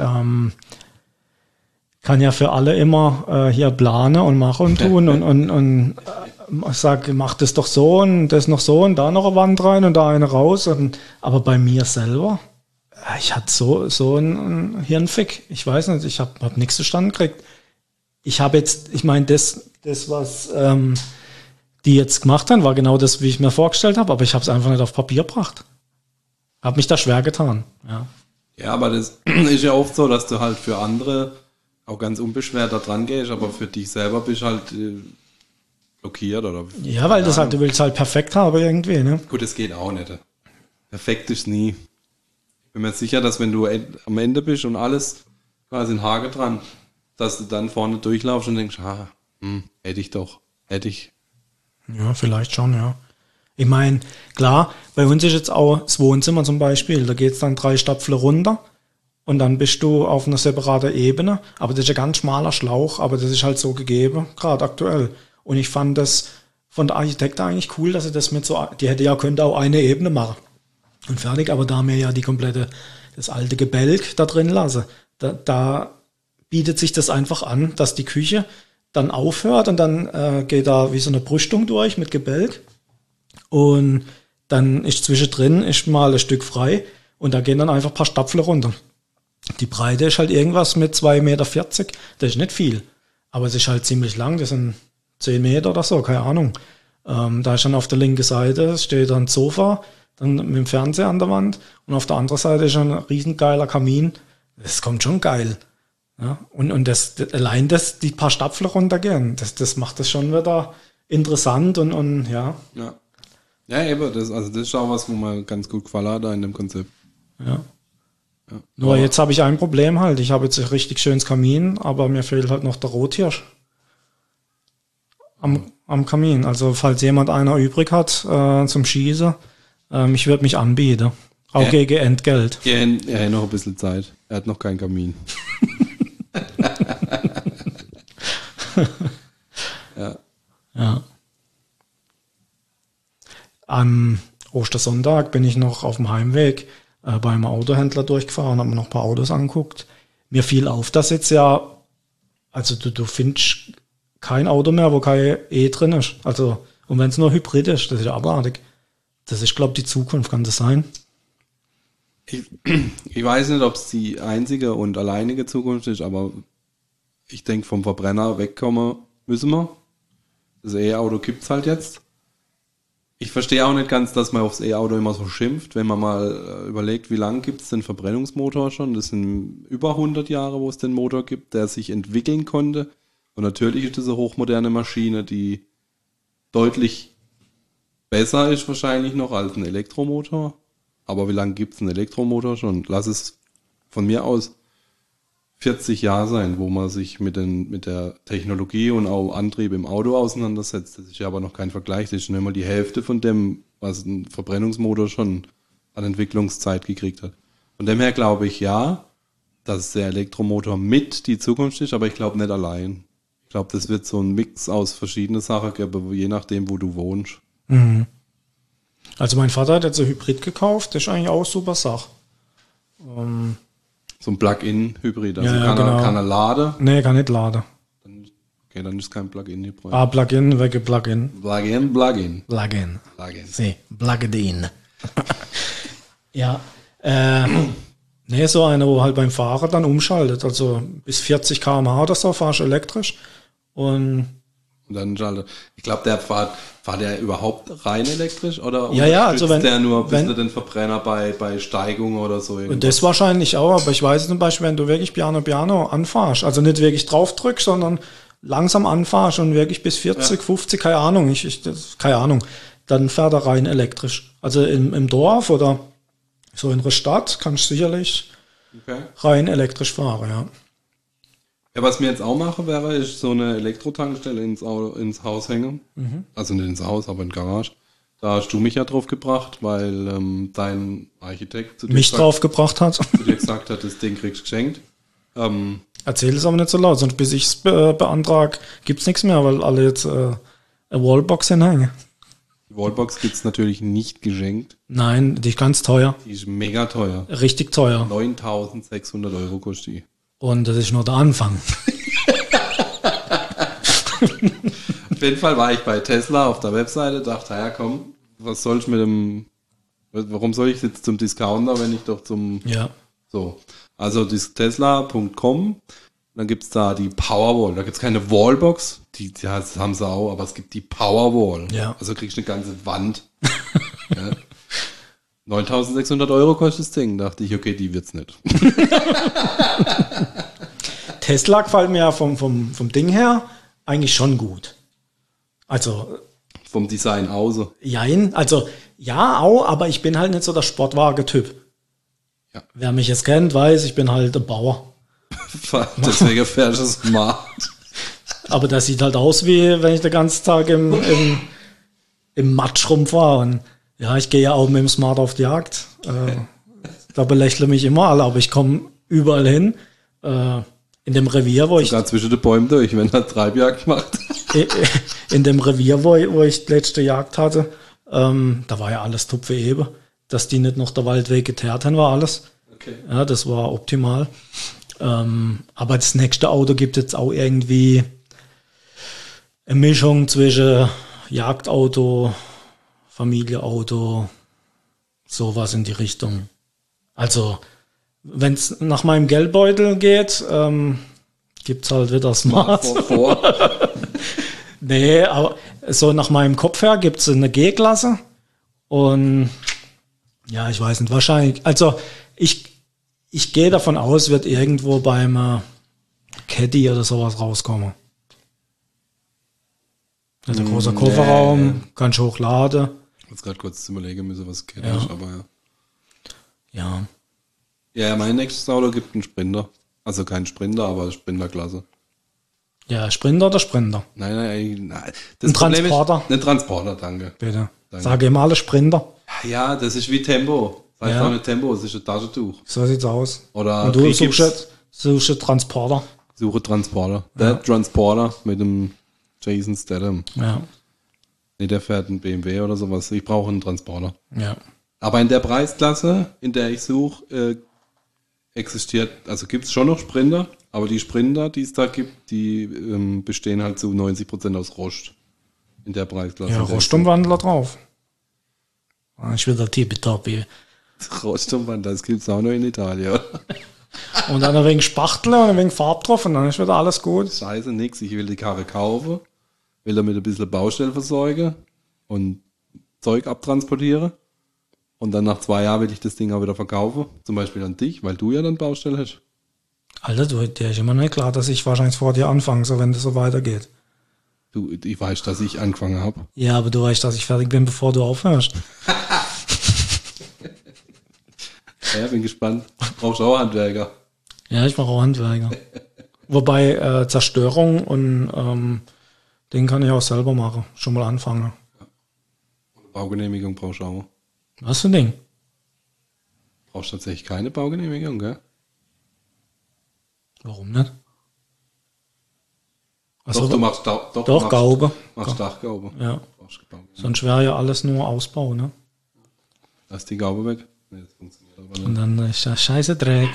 kann ja für alle immer hier planen und machen und tun und sage, mach das doch so und das noch so und da noch eine Wand rein und da eine raus. Aber bei mir selber, ich hatte so einen Hirnfick. Ich weiß nicht, ich hab nichts zustande gekriegt. Ich habe jetzt, ich meine, das was die jetzt gemacht haben, war genau das, wie ich mir vorgestellt habe, aber ich habe es einfach nicht auf Papier gebracht. Habe mich da schwer getan. Ja. Ja, aber das ist ja oft so, dass du halt für andere auch ganz unbeschwert da dran gehst, aber für dich selber bist halt blockiert oder... Ja, weil das halt, du willst halt perfekt haben irgendwie, ne? Gut, das geht auch nicht. Perfekt ist nie. Ich bin mir sicher, dass wenn du am Ende bist und alles quasi ein Haken dran, dass du dann vorne durchlaufst und denkst, hätte ich. Ja, vielleicht schon, ja. Ich meine, klar, bei uns ist jetzt auch das Wohnzimmer zum Beispiel, da geht's dann 3 Stapfen runter und dann bist du auf einer separaten Ebene, aber das ist ein ganz schmaler Schlauch, aber das ist halt so gegeben, gerade aktuell. Und ich fand das von der Architektin eigentlich cool, dass sie das mit so, die könnte auch eine Ebene machen und fertig, aber da mir ja das alte Gebälk da drin lasse, da bietet sich das einfach an, dass die Küche dann aufhört und dann geht da wie so eine Brüstung durch mit Gebälk. Und dann ist zwischendrin mal ein Stück frei und da gehen dann einfach ein paar Stapfen runter. Die Breite ist halt irgendwas mit 2,40 Meter. Das ist nicht viel. Aber es ist halt ziemlich lang. Das sind 10 Meter oder so, keine Ahnung. Da ist dann auf der linken Seite steht dann ein Sofa, dann mit dem Fernseher an der Wand. Und auf der anderen Seite ist ein riesengeiler Kamin. Das kommt schon geil. Ja? Und allein die paar Stapfen runtergehen, das macht das schon wieder interessant und ja. Ja, eben, das ist auch was, wo mir ganz gut gefallen hat da in dem Konzept. Ja. Nur jetzt habe ich ein Problem halt. Ich habe jetzt ein richtig schönes Kamin, aber mir fehlt halt noch der Rothirsch am Kamin. Also falls jemand einer übrig hat zum Schießen, ich würde mich anbieten. Auch gegen Entgelt. Er hat noch ein bisschen Zeit. Er hat noch keinen Kamin. Ja. Am Ostersonntag bin ich noch auf dem Heimweg beim Autohändler durchgefahren, habe mir noch ein paar Autos angeguckt. Mir fiel auf, dass jetzt also du findest kein Auto mehr, wo kein E drin ist. Also, und wenn es nur Hybrid ist, das ist ja abartig. Das ist, glaube ich, die Zukunft, kann das sein? Ich weiß nicht, ob es die einzige und alleinige Zukunft ist, aber ich denke, vom Verbrenner wegkommen müssen wir. Das E-Auto gibt's halt jetzt. Ich verstehe auch nicht ganz, dass man aufs E-Auto immer so schimpft, wenn man mal überlegt, wie lange gibt es den Verbrennungsmotor schon. Das sind über 100 Jahre, wo es den Motor gibt, der sich entwickeln konnte. Und natürlich ist das eine hochmoderne Maschine, die deutlich besser ist wahrscheinlich noch als ein Elektromotor. Aber wie lange gibt es einen Elektromotor schon? Lass es von mir aus 40 Jahre sein, wo man sich mit der Technologie und auch Antrieb im Auto auseinandersetzt. Das ist ja aber noch kein Vergleich. Das ist nicht mal die Hälfte von dem, was ein Verbrennungsmotor schon an Entwicklungszeit gekriegt hat. Von dem her glaube ich ja, dass der Elektromotor mit die Zukunft ist, aber ich glaube nicht allein. Ich glaube, das wird so ein Mix aus verschiedenen Sachen geben, je nachdem, wo du wohnst. Mhm. Also mein Vater hat jetzt ein Hybrid gekauft, das ist eigentlich auch super Sache. So ein Plug-in-Hybrid, also genau. Kann er laden? Nee, kann nicht laden. Dann ist kein Plug-in-Hybrid. Plug-in, wege Plug-in. Plug-in. Sie, Plug-in. Ja, nee, so eine, wo halt beim Fahrer dann umschaltet. Also bis 40 km/h oder so fahrst du elektrisch. Und Und dann schaltet. Ich glaube, der fährt der überhaupt rein elektrisch oder Ja, also wenn der nur bis wenn, du den Verbrenner bei Steigung oder so irgendwas? und das wahrscheinlich auch, aber ich weiß zum Beispiel, wenn du wirklich Piano anfährst, also nicht wirklich drauf drückst, sondern langsam anfährst und wirklich bis 40, 50, keine Ahnung, keine Ahnung, dann fährt er rein elektrisch. Also im Dorf oder so in der Stadt kannst du sicherlich rein elektrisch fahren, ja. Ja, was mir jetzt auch mache, wäre, ist so eine Elektrotankstelle ins Haus hängen. Also nicht ins Haus, aber in die Garage. Da hast du mich ja drauf gebracht, weil dein Architekt zu Mich drauf gebracht hat. zu dir gesagt hat, das Ding kriegst du geschenkt. Erzähl es aber nicht so laut, sonst bis ich es beantrag, gibt's nichts mehr, weil alle jetzt eine Wallbox hinhängen. Die Wallbox gibt's natürlich nicht geschenkt. Nein, die ist ganz teuer. Die ist mega teuer. Richtig teuer. 9.600 € kostet die. Und das ist nur der Anfang. Auf jeden Fall war ich bei Tesla auf der Webseite, dachte, ja komm, was soll ich warum soll ich jetzt zum Discounter, wenn ich doch Ja. so. Also tesla.com, dann gibt's da die Powerwall, da gibt's keine Wallbox, das haben sie auch, aber es gibt die Powerwall. Ja. Also kriegst du eine ganze Wand. Ja. 9.600 € kostet das Ding, dachte ich, okay, die wird's nicht. Tesla gefällt mir ja vom Ding her eigentlich schon gut. Also, Vom Design außen. jein, also ja auch, aber ich bin halt nicht so der Sportwagen-Typ. Ja. Wer mich jetzt kennt, weiß, ich bin halt ein Bauer. Deswegen fährst du smart. Aber das sieht halt aus, wie wenn ich den ganzen Tag im Matsch rumfahre. Und ja, ich gehe ja auch mit dem Smart auf die Jagd. Da belächle mich immer alle, aber ich komme überall hin. In dem Revier, wo Sogar zwischen den Bäumen durch, wenn er Treibjagd macht. in dem Revier, wo ich die letzte Jagd hatte, da war ja alles tupfe eben. Dass die nicht noch der Waldweg geteert haben, war alles. Okay. Ja, das war optimal. Aber das nächste Auto gibt jetzt auch irgendwie eine Mischung zwischen Jagdauto, Familienauto, sowas in die Richtung. Also, wenn es nach meinem Geldbeutel geht, gibt's halt wieder Smart. Vor. Nee, aber so nach meinem Kopf her gibt's eine G-Klasse und ja, ich weiß nicht, wahrscheinlich, also ich gehe davon aus, wird irgendwo beim Caddy oder sowas rauskommen. Also großer Kofferraum, kannst du hochladen. Ich muss gerade kurz überlegen müssen, was geht, Ja. aber ja. Ja, Ja, mein nächstes Auto gibt einen Sprinter. Also kein Sprinter, aber Sprinterklasse. ja, Sprinter oder Sprinter? Nein. Ein Transporter? Ein Transporter, danke. Bitte. Danke. Sage immer alle Sprinter. Ja, das ist wie Tempo. Das heißt Ja. auch nicht Tempo, es ist ein Taschentuch. So sieht's aus. Oder Und du Krieggips. suchst einen Transporter. Suche Transporter. Der Transporter mit dem Jason Statham. Ja, Nee, der fährt einen BMW oder sowas. Ich brauche einen Transporter. ja. Aber in der Preisklasse, in der ich suche, existiert, also gibt es schon noch Sprinter, aber die Sprinter, die es da gibt, die bestehen halt zu 90% aus Rost. In der Preisklasse. Ja, Rostumwandler drauf. Ich will der Tippitoppi. Rostumwandler, das gibt es auch noch in Italien. Und dann ein wenig Spachtel und ein wenig Farb drauf und dann ist wieder alles gut. Scheiße, nix. Ich will die Karre kaufen, will damit ein bisschen Baustelle versorgen und Zeug abtransportieren. Und dann nach 2 Jahren will ich das Ding auch wieder verkaufen. Zum Beispiel an dich, weil du ja dann Baustelle hast. Alter, dir ist immer nicht klar, dass ich wahrscheinlich vor dir anfange, so wenn das so weitergeht. Du, ich weiß, dass ich angefangen habe. Ja, aber du weißt, dass ich fertig bin, bevor du aufhörst. Ja, bin gespannt. Brauchst du auch Handwerker. Ja, ich mache auch Handwerker. Wobei Zerstörung und den kann ich auch selber machen. Schon mal anfangen. Baugenehmigung brauchst du auch. Was für ein Ding? Brauchst tatsächlich keine Baugenehmigung, gell? Warum nicht? Doch, du machst Doch, Gaube. Machst Dachgaube. Ja. Brauchst du Baugenehmigung. Sonst wäre ja alles nur Ausbau, ne? Lass die Gaube weg. Nee, das funktioniert aber Und nicht. dann ist das scheiße Dreck.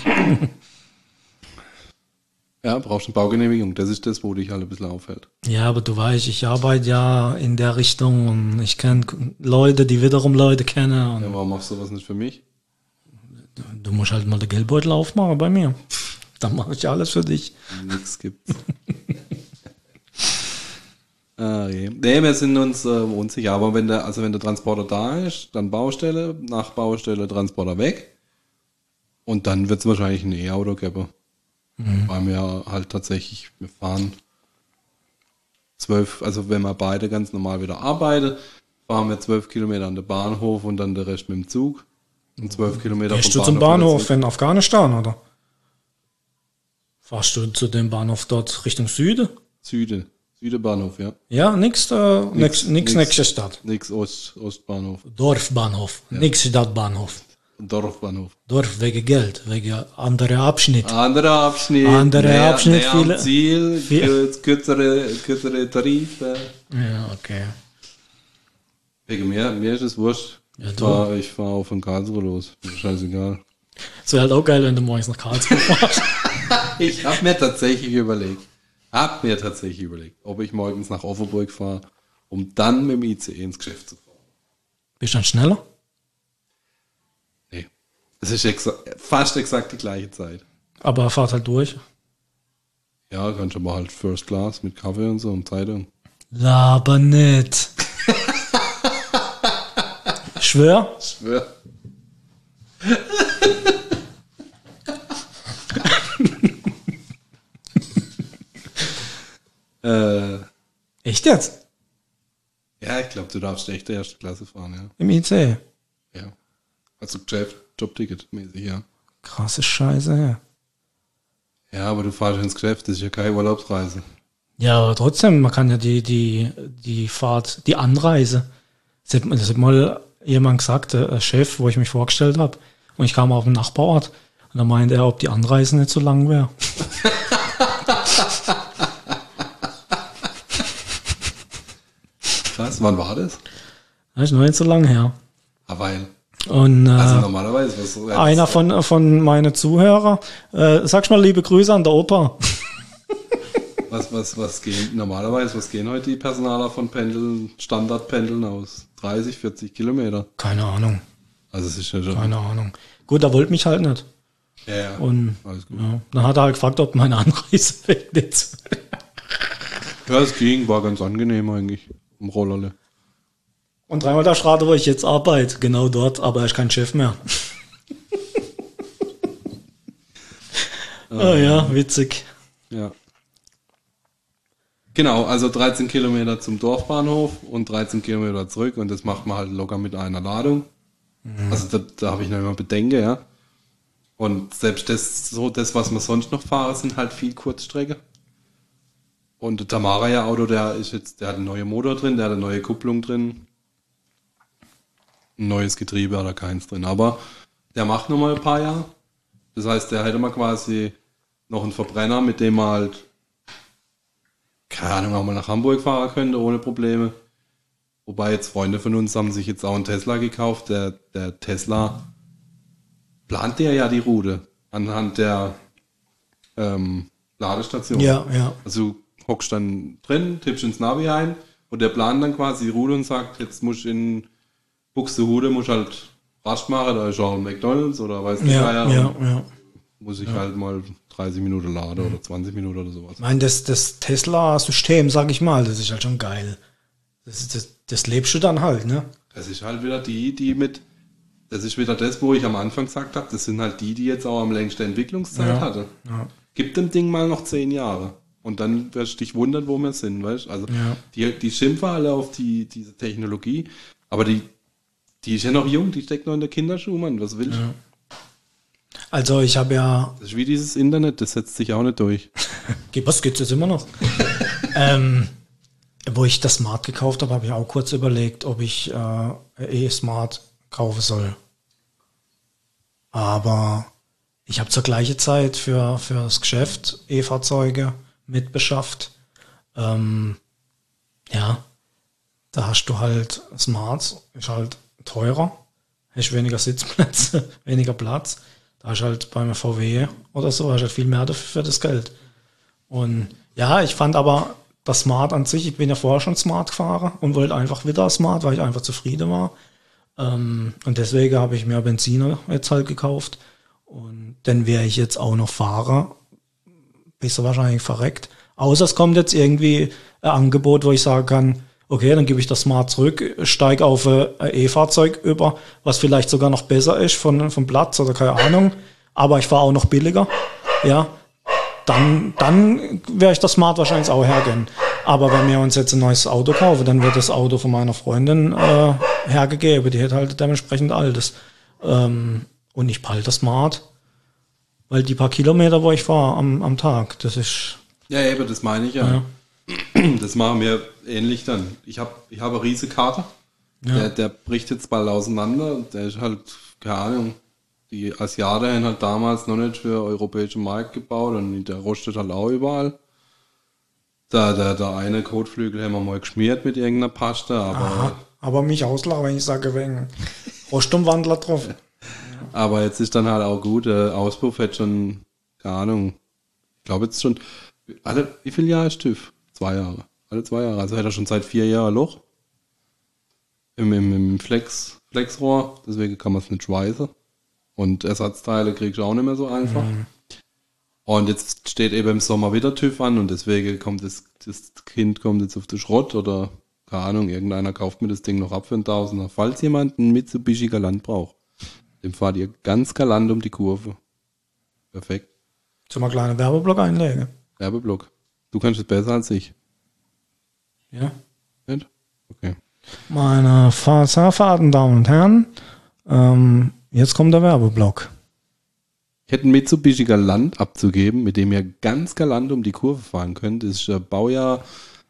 Ja, brauchst eine Baugenehmigung. Das ist das, wo dich halt ein bisschen aufhält. Ja, aber du weißt, ich arbeite ja in der Richtung und ich kenne Leute, die wiederum Leute kennen. Und Ja, warum machst du sowas nicht für mich? du musst halt mal den Geldbeutel aufmachen bei mir. Dann mache ich alles für dich. Nix gibt's. Nee, wir sind uns unsicher. Aber wenn der Transporter da ist, dann Baustelle, nach Baustelle Transporter weg. Und dann wird es wahrscheinlich ein E-Auto geben. Weil wir halt tatsächlich, wir fahren 12, also wenn wir beide ganz normal wieder arbeiten, fahren wir 12 Kilometer an den Bahnhof und dann der Rest mit dem Zug. Und 12 Kilometer Gehst du zum Bahnhof in Afghanistan, oder? Fahrst du zu dem Bahnhof dort Richtung Süden? Südebahnhof, ja. Ja, nix nächste Stadt. Nix Ostbahnhof. Dorfbahnhof, nix Stadtbahnhof. Dorfbahnhof. Dorf wegen Geld, wegen anderer Abschnitt. Anderer Abschnitt, näher am Ziel, kürzere Tarife. Ja, okay. Wegen mir ist es wurscht. Ja, Ich fahr auf von Karlsruhe los. Scheißegal. Es wäre halt auch geil, wenn du morgens nach Karlsruhe fährst. Ich habe mir tatsächlich überlegt, ob ich morgens nach Offenburg fahre, um dann mit dem ICE ins Geschäft zu fahren. Bist du dann schneller? Nee. Es ist fast exakt die gleiche Zeit. Aber er fährt halt durch. Ja, kannst aber halt First Class mit Kaffee und so und Zeitung. Laber nicht. Schwör? Schwör. Echt jetzt? Ja, ich glaube, du darfst echt erste Klasse fahren, ja. Im IC? Ja. Also Jobticket mäßig, ja. Krasse Scheiße, ja. Ja, aber du fahrst ins Geschäft, das ist ja keine Urlaubsreise. Ja, aber trotzdem, man kann ja die Fahrt, die Anreise. Das hat mal jemand gesagt, ein Chef, wo ich mich vorgestellt habe. Und ich kam auf den Nachbarort. Und da meinte er, ob die Anreise nicht so lang wäre. Krass, wann war das? Das ist noch nicht so lange her. Ah, weil. Und Also normalerweise, einer von meinen Zuhörern, sagst mal liebe Grüße an der Opa. Was gehen heute die Personaler von Standardpendeln aus? 30, 40 Kilometer? Keine Ahnung. Also es ist ja schon. Keine Ahnung. Gut, er wollte mich halt nicht. Ja, Und alles gut. ja, dann hat er halt gefragt, ob meine Anreise weg ist. Ja, es ging, war ganz angenehm eigentlich. Im Rollerle. Und dreimal der Straße, wo ich jetzt arbeite, genau dort, aber er ist kein Chef mehr. Oh ja, witzig. Ja. Genau, also 13 Kilometer zum Dorfbahnhof und 13 Kilometer zurück und das macht man halt locker mit einer Ladung. Also da habe ich noch immer Bedenken, ja. Und selbst das, was wir sonst noch fahren, sind halt viel Kurzstrecke. Und der Tamara-Auto, der hat einen neuen Motor drin, der hat eine neue Kupplung drin. Ein neues Getriebe hat er keins drin, aber der macht noch mal ein paar Jahre. Das heißt, der hätte mal quasi noch einen Verbrenner, mit dem man halt, keine Ahnung, auch mal nach Hamburg fahren könnte, ohne Probleme. Wobei jetzt Freunde von uns haben sich jetzt auch einen Tesla gekauft. Der Tesla plant ja die Route anhand der Ladestation. Ja, ja. Also du hockst dann drin, tippst ins Navi ein und der plant dann quasi die Route und sagt, jetzt musst du in Buxtehude halt Rast machen, da ist auch ein McDonalds oder weiß nicht, Ja. muss ich halt mal 30 Minuten laden oder 20 Minuten oder sowas. Ich meine, das Tesla-System, sag ich mal, das ist halt schon geil. Das lebst du dann halt, ne? Das ist halt wieder das ist wieder das, wo ich am Anfang gesagt habe, das sind halt die jetzt auch am längsten Entwicklungszeit hatte. Ja. Gib dem Ding mal noch 10 Jahre. Und dann wirst du dich wundern, wo wir sind, weißt du? Also, die schimpfen alle auf diese Technologie, aber die ist ja noch jung, die steckt noch in der Kinderschuh, Mann, was willst du? Ja. Also, ich habe ja... Das ist wie dieses Internet, das setzt sich auch nicht durch. Was gibt's jetzt immer noch? Wo ich das Smart gekauft habe, habe ich auch kurz überlegt, ob ich E-Smart kaufen soll. Aber ich habe zur gleichen Zeit für das Geschäft E-Fahrzeuge mitbeschafft. Ja, da hast du halt Smart, ist halt teurer, hast weniger Sitzplätze, weniger Platz. Da hast halt beim VW oder so, hast halt viel mehr dafür für das Geld. Und ja, ich fand aber das Smart an sich, ich bin ja vorher schon Smart gefahren und wollte einfach wieder Smart, weil ich einfach zufrieden war. Und deswegen habe ich mir Benziner jetzt halt gekauft. Und dann wäre ich jetzt auch noch Fahrer, bist du wahrscheinlich verreckt. Außer es kommt jetzt irgendwie ein Angebot, wo ich sagen kann, okay, dann gebe ich das Smart zurück, steige auf ein E-Fahrzeug über, was vielleicht sogar noch besser ist vom Platz oder keine Ahnung, aber ich fahre auch noch billiger, ja, dann werde ich das Smart wahrscheinlich auch hergeben. Aber wenn wir uns jetzt ein neues Auto kaufen, dann wird das Auto von meiner Freundin hergegeben, die hat halt dementsprechend altes. Und ich behalte das Smart, weil die paar Kilometer, wo ich fahre am Tag, das ist... Ja, eben, das meine ich ja. Das machen wir ähnlich dann. Ich hab eine riesige Karte. Ja. Der bricht jetzt bald auseinander. Der ist halt, keine Ahnung, die Asiaten haben halt damals noch nicht für europäischen Markt gebaut und der rostet halt auch überall. Der eine Kotflügel haben wir mal geschmiert mit irgendeiner Paste, aber mich auslachen, wenn ich sage, wegen Rostumwandler drauf. Aber jetzt ist dann halt auch gut, der Auspuff hat schon, keine Ahnung, ich glaube jetzt schon, wie viele Jahre ist TÜV? 2 Jahre. Alle 2 Jahre. Also hat er schon seit 4 Jahren Loch. Im Flexrohr. Deswegen kann man es nicht schweißen. Und Ersatzteile kriegst du auch nicht mehr so einfach. Mhm. Und jetzt steht eben im Sommer wieder TÜV an und deswegen kommt das Kind kommt jetzt auf den Schrott oder, keine Ahnung, irgendeiner kauft mir das Ding noch ab für 1.000er. Falls jemand einen Mitsubishi Galant braucht, dem fahrt ihr ganz galant um die Kurve. Perfekt. Sollen wir einen kleinen Werbeblock einlegen? Werbeblock. Du kannst es besser als ich. Ja. Nicht? Okay. Meine sehr verehrten Damen und Herren, jetzt kommt der Werbeblock. Ich hätte einen Mitsubishi Galant abzugeben, mit dem ihr ganz galant um die Kurve fahren könnt. Das ist Baujahr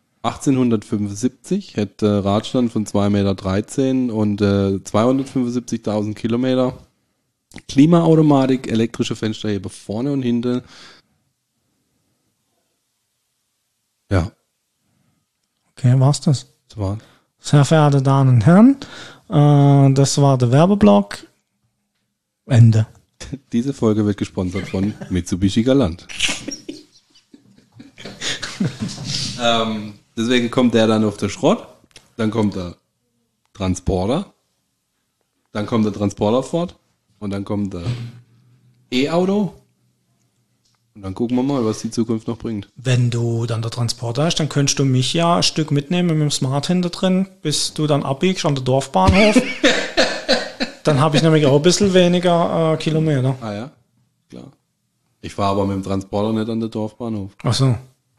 1875, hätte Radstand von 2,13 Meter und 275.000 Kilometer. Klimaautomatik, elektrische Fensterheber vorne und hinten. Ja. Okay, war's das? Das war. Sehr verehrte Damen und Herren, das war der Werbeblock. Ende. Diese Folge wird gesponsert von Mitsubishi Galant. Deswegen kommt der dann auf den Schrott, dann kommt der Transporter, dann kommt der Transporter fort und dann kommt der E-Auto. Und dann gucken wir mal, was die Zukunft noch bringt. Wenn du dann der Transporter hast, dann könntest du mich ja ein Stück mitnehmen mit dem Smart hinter drin, bis du dann abbiegst an der Dorfbahnhof. Dann habe ich nämlich auch ein bisschen weniger Kilometer. Ah ja, klar. Ich fahre aber mit dem Transporter nicht an der Dorfbahnhof. Ach so.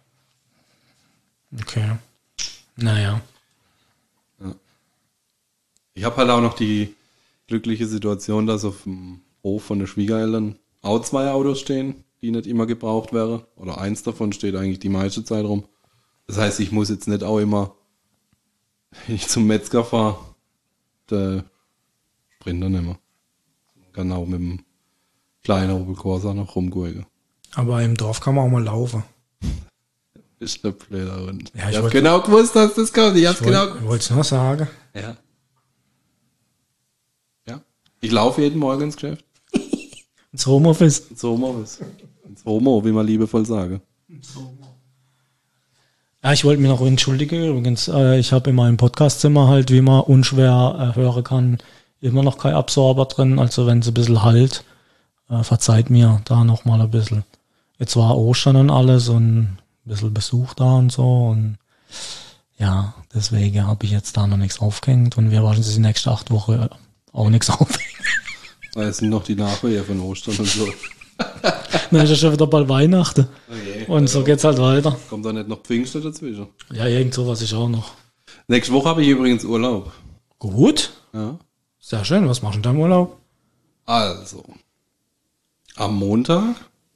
Okay. Naja. Ja. Ich habe halt auch noch die glückliche Situation, dass auf dem Hof von den Schwiegereltern auch 2 Autos stehen, die nicht immer gebraucht wäre. Oder eins davon steht eigentlich die meiste Zeit rum. Das heißt, ich muss jetzt nicht auch immer, wenn ich zum Metzger fahre, der Sprinter nicht mehr. Kann auch mit dem kleinen Opel Corsa noch rumgucken. Aber im Dorf kann man auch mal laufen. Ist der blöder Hund. Ja, ich hab genau gewusst, dass das kommt. Ich wollte es nur sagen. Ja. Ja. Ich laufe jeden Morgen ins Geschäft. Ins Homeoffice. Ins Homeoffice. Ins Homo, wie man liebevoll sage. Ja, ich wollte mich noch entschuldigen. Übrigens, ich habe in meinem Podcastzimmer halt, wie man unschwer hören kann, immer noch kein Absorber drin. Also wenn es ein bisschen halt, verzeiht mir da noch mal ein bisschen. Jetzt war Ostern und alles und ein bisschen Besuch da und so. Und ja, deswegen habe ich jetzt da noch nichts aufgehängt. Und wir werden die nächste 8 Wochen auch nichts aufhängen. Es sind noch die Nachwehen von Ostern und so. Dann ist ja schon wieder bald Weihnachten. Okay, und so geht's halt weiter. Kommt da nicht noch Pfingsten dazwischen? Ja, irgend sowas ist auch noch. Nächste Woche habe ich übrigens Urlaub. Gut. Ja. Sehr schön. Was machst du denn im Urlaub? Also, am Montag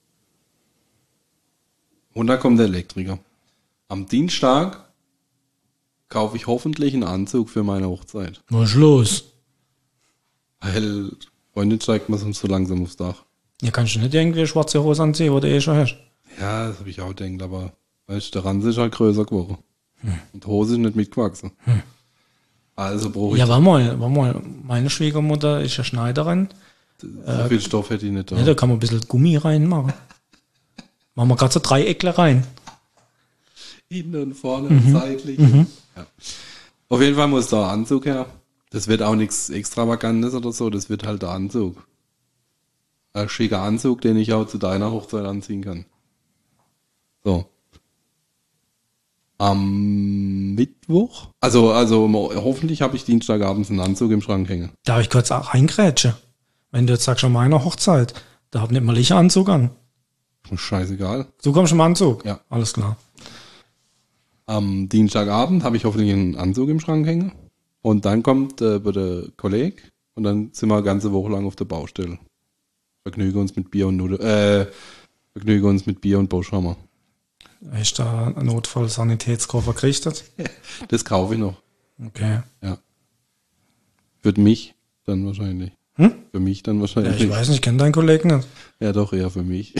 kommt der Elektriker. Am Dienstag kaufe ich hoffentlich einen Anzug für meine Hochzeit. Was ist los? Weil Freundin steigt mir so langsam aufs Dach. Ja, kannst du nicht irgendwie schwarze Hose anziehen, wo du eh schon hast? Ja, das habe ich auch gedacht, aber weißt du, der Ranse ist halt größer geworden. Und die Hose ist nicht mitgewachsen. Also brauche ich... Ja, warte mal. Meine Schwiegermutter ist ja Schneiderin. So viel Stoff hätte ich nicht da. Ja, da kann man ein bisschen Gummi reinmachen. Machen wir gerade so 3 Eckle rein. Innen und vorne und seitlich. Ja. Auf jeden Fall muss da ein Anzug her. Das wird auch nichts Extravagantes oder so, das wird halt der Anzug. Ein schicker Anzug, den ich auch zu deiner Hochzeit anziehen kann. So. Am Mittwoch? Also hoffentlich habe ich Dienstagabends einen Anzug im Schrank hängen. Darf ich kurz reingrätschen? Wenn du jetzt sagst, an meiner Hochzeit, da hab nicht mal ich einen Anzug an. Scheißegal. Du kommst im Anzug? Ja. Alles klar. Am Dienstagabend habe ich hoffentlich einen Anzug im Schrank hängen. Und dann kommt der Kollege und dann sind wir eine ganze Woche lang auf der Baustelle. Vergnügen uns mit Bier und Boschhammer. Ist da ein Notfall-Sanitätskoffer gerichtet? Das kaufe ich noch. Okay. Ja. Für mich dann wahrscheinlich. Für mich dann Ja, wahrscheinlich. ich weiß nicht, ich kenne deinen Kollegen nicht. Ja, doch, eher für mich.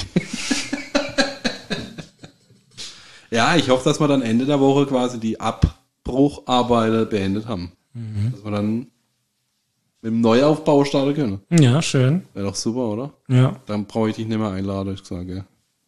Ja, ich hoffe, dass wir dann Ende der Woche quasi die Abbrucharbeiten beendet haben. Dass wir dann mit dem Neuaufbau starten können. Ja, schön. Wäre doch super, oder? Ja. Dann brauche ich dich nicht mehr einladen, ich sage.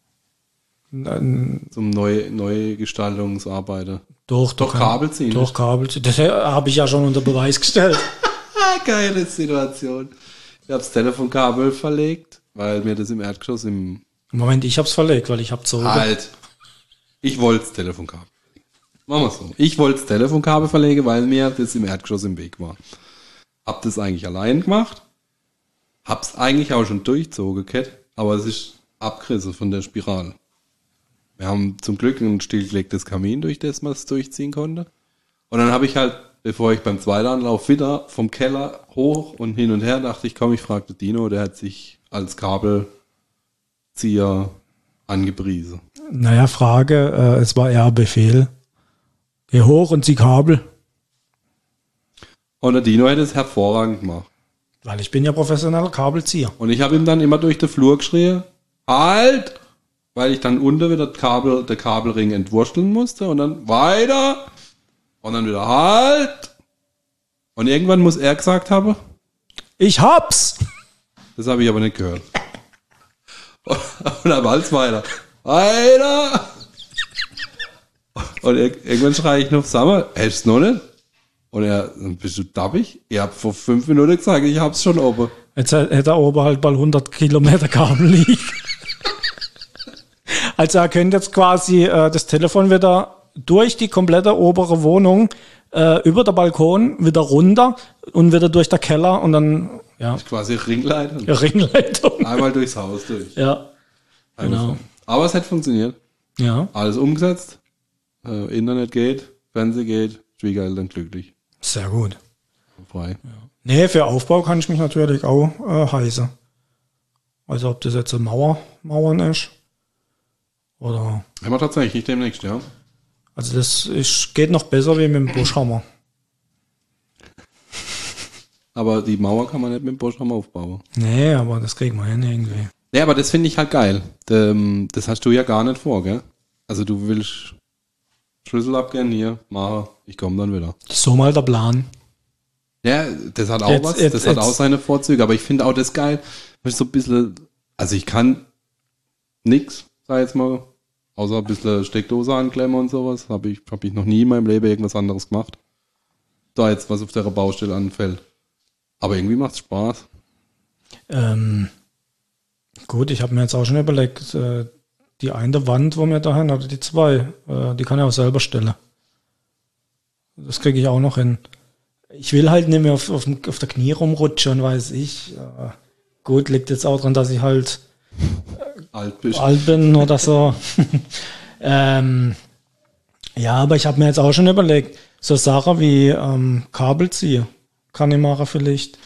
Dann, Zum Neugestaltungsarbeiten. doch Kabel ziehen. Doch, Kabel ziehen. Das habe ich ja schon unter Beweis gestellt. Geile Situation. Ich habe das Telefonkabel verlegt, weil mir das im Erdgeschoss Moment, ich habe es verlegt, weil ich habe so. Halt. Ich wollte das Telefonkabel. Machen wir so. Ich wollte das Telefonkabel verlegen, weil mir das im Erdgeschoss im Weg war. Hab das eigentlich allein gemacht. Hab's eigentlich auch schon durchzogen, aber es ist abgerissen von der Spirale. Wir haben zum Glück ein stillgelegtes Kamin, durch das man es durchziehen konnte. Und dann habe ich halt, bevor ich beim zweiten Anlauf wieder vom Keller hoch und hin und her dachte ich, komm, ich fragte Dino, der hat sich als Kabelzieher angepriesen. Naja, Frage, es war eher Befehl. Geh hoch und zieh Kabel. Und der Dino hätte es hervorragend gemacht. Weil ich bin ja professioneller Kabelzieher. Und ich habe ihm dann immer durch den Flur geschrien, halt! Weil ich dann unter wieder der Kabelring entwursteln musste und dann weiter und dann wieder halt. Und irgendwann muss er gesagt haben, Ich hab's! das habe ich aber nicht gehört. Und dann war es weiter. Weiter! Und irgendwann schreie ich noch, sag mal, hättest du noch nicht? Und er, bist du dappig? Ich habe vor 5 Minuten gesagt, ich hab's schon oben. Jetzt hätte er oben halt bald 100 Kilometer Kabel liegen. Also er könnte jetzt quasi das Telefon wieder durch die komplette obere Wohnung über der Balkon wieder runter und wieder durch der Keller und dann, ja, Quasi Ringleitung. Ringleitung. Einmal durchs Haus durch. Ja, genau. Aber es hat funktioniert. Ja, Alles umgesetzt. Internet geht, Fernsehen geht, Schwiegereltern glücklich. sehr gut. Frei. Nee, für Aufbau kann ich mich natürlich auch heißen. Also ob das jetzt ein Mauern ist oder... Haben wir tatsächlich demnächst, ja. Also das geht noch besser wie mit dem Buschhammer. Aber die Mauer kann man nicht mit dem Boschhammer aufbauen. Nee, aber das kriegen wir hin irgendwie. Ja, aber das finde ich halt geil. Das hast du ja gar nicht vor, gell? Also du willst Schlüssel abgehen, hier, mache, ich komme dann wieder. So mal der Plan. Ja, das hat auch Jetzt- was, jetzt- das hat jetzt- auch seine Vorzüge, aber ich finde auch das geil, weil ich so ein bisschen, also ich kann nix, sag jetzt mal, außer ein bisschen Steckdose anklemmen und sowas, hab ich noch nie in meinem Leben irgendwas anderes gemacht. Da jetzt was auf der Baustelle anfällt. Aber irgendwie macht's Spaß. Gut, ich habe mir jetzt auch schon überlegt, die eine Wand, wo wir da haben, oder die zwei, die kann ich auch selber stellen. Das kriege ich auch noch hin. Ich will halt nicht mehr auf der Knie rumrutschen und weiß ich. Gut, liegt jetzt auch dran, dass ich halt Alt bist. alt bin oder so. Ja, aber ich habe mir jetzt auch schon überlegt, so Sachen wie Kabelzieher kann ich machen vielleicht.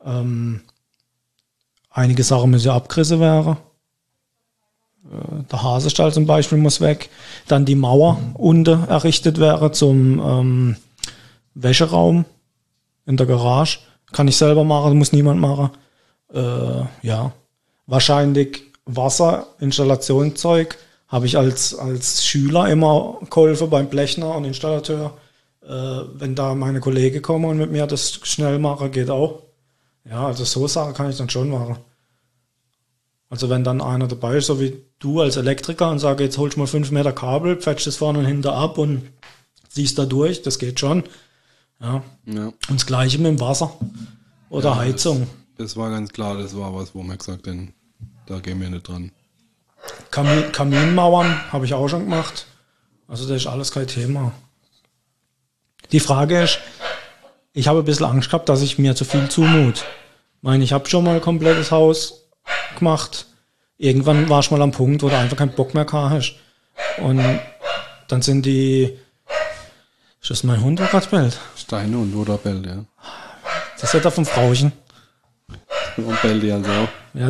Einige Sachen müssen ja abgerissen werden. Der Hasestall zum Beispiel muss weg. Dann die Mauer unten errichtet werden zum Wäscheraum in der Garage. Kann ich selber machen, muss niemand machen. Ja, wahrscheinlich Wasserinstallationszeug habe ich als Schüler immer geholfen beim Blechner und Installateur. Wenn da meine Kollegen kommen und mit mir das schnell machen, geht auch. Ja, also so Sachen kann ich dann schon machen. Also wenn dann einer dabei ist, so wie du als Elektriker und sage, jetzt holst du mal 5 Meter Kabel, pfetsch das vorne und hinten ab und ziehst da durch, das geht schon. Ja. Ja. Und das Gleiche mit dem Wasser oder Ja, Heizung. Das war ganz klar, das war was, wo man gesagt hat, da gehen wir nicht dran. Kaminmauern habe ich auch schon gemacht. Also das ist alles kein Thema. Die Frage ist, ich habe ein bisschen Angst gehabt, dass ich mir zu viel zumut. Ich meine, ich habe schon mal ein komplettes Haus gemacht. Irgendwann war ich mal am Punkt, wo du einfach keinen Bock mehr gehabt hast. Und dann sind die... Ist das mein Hund, der gerade bellt? Steine und oder bellt, ja. Das ist ja vom Frauchen. Und bellt die also auch. Ja,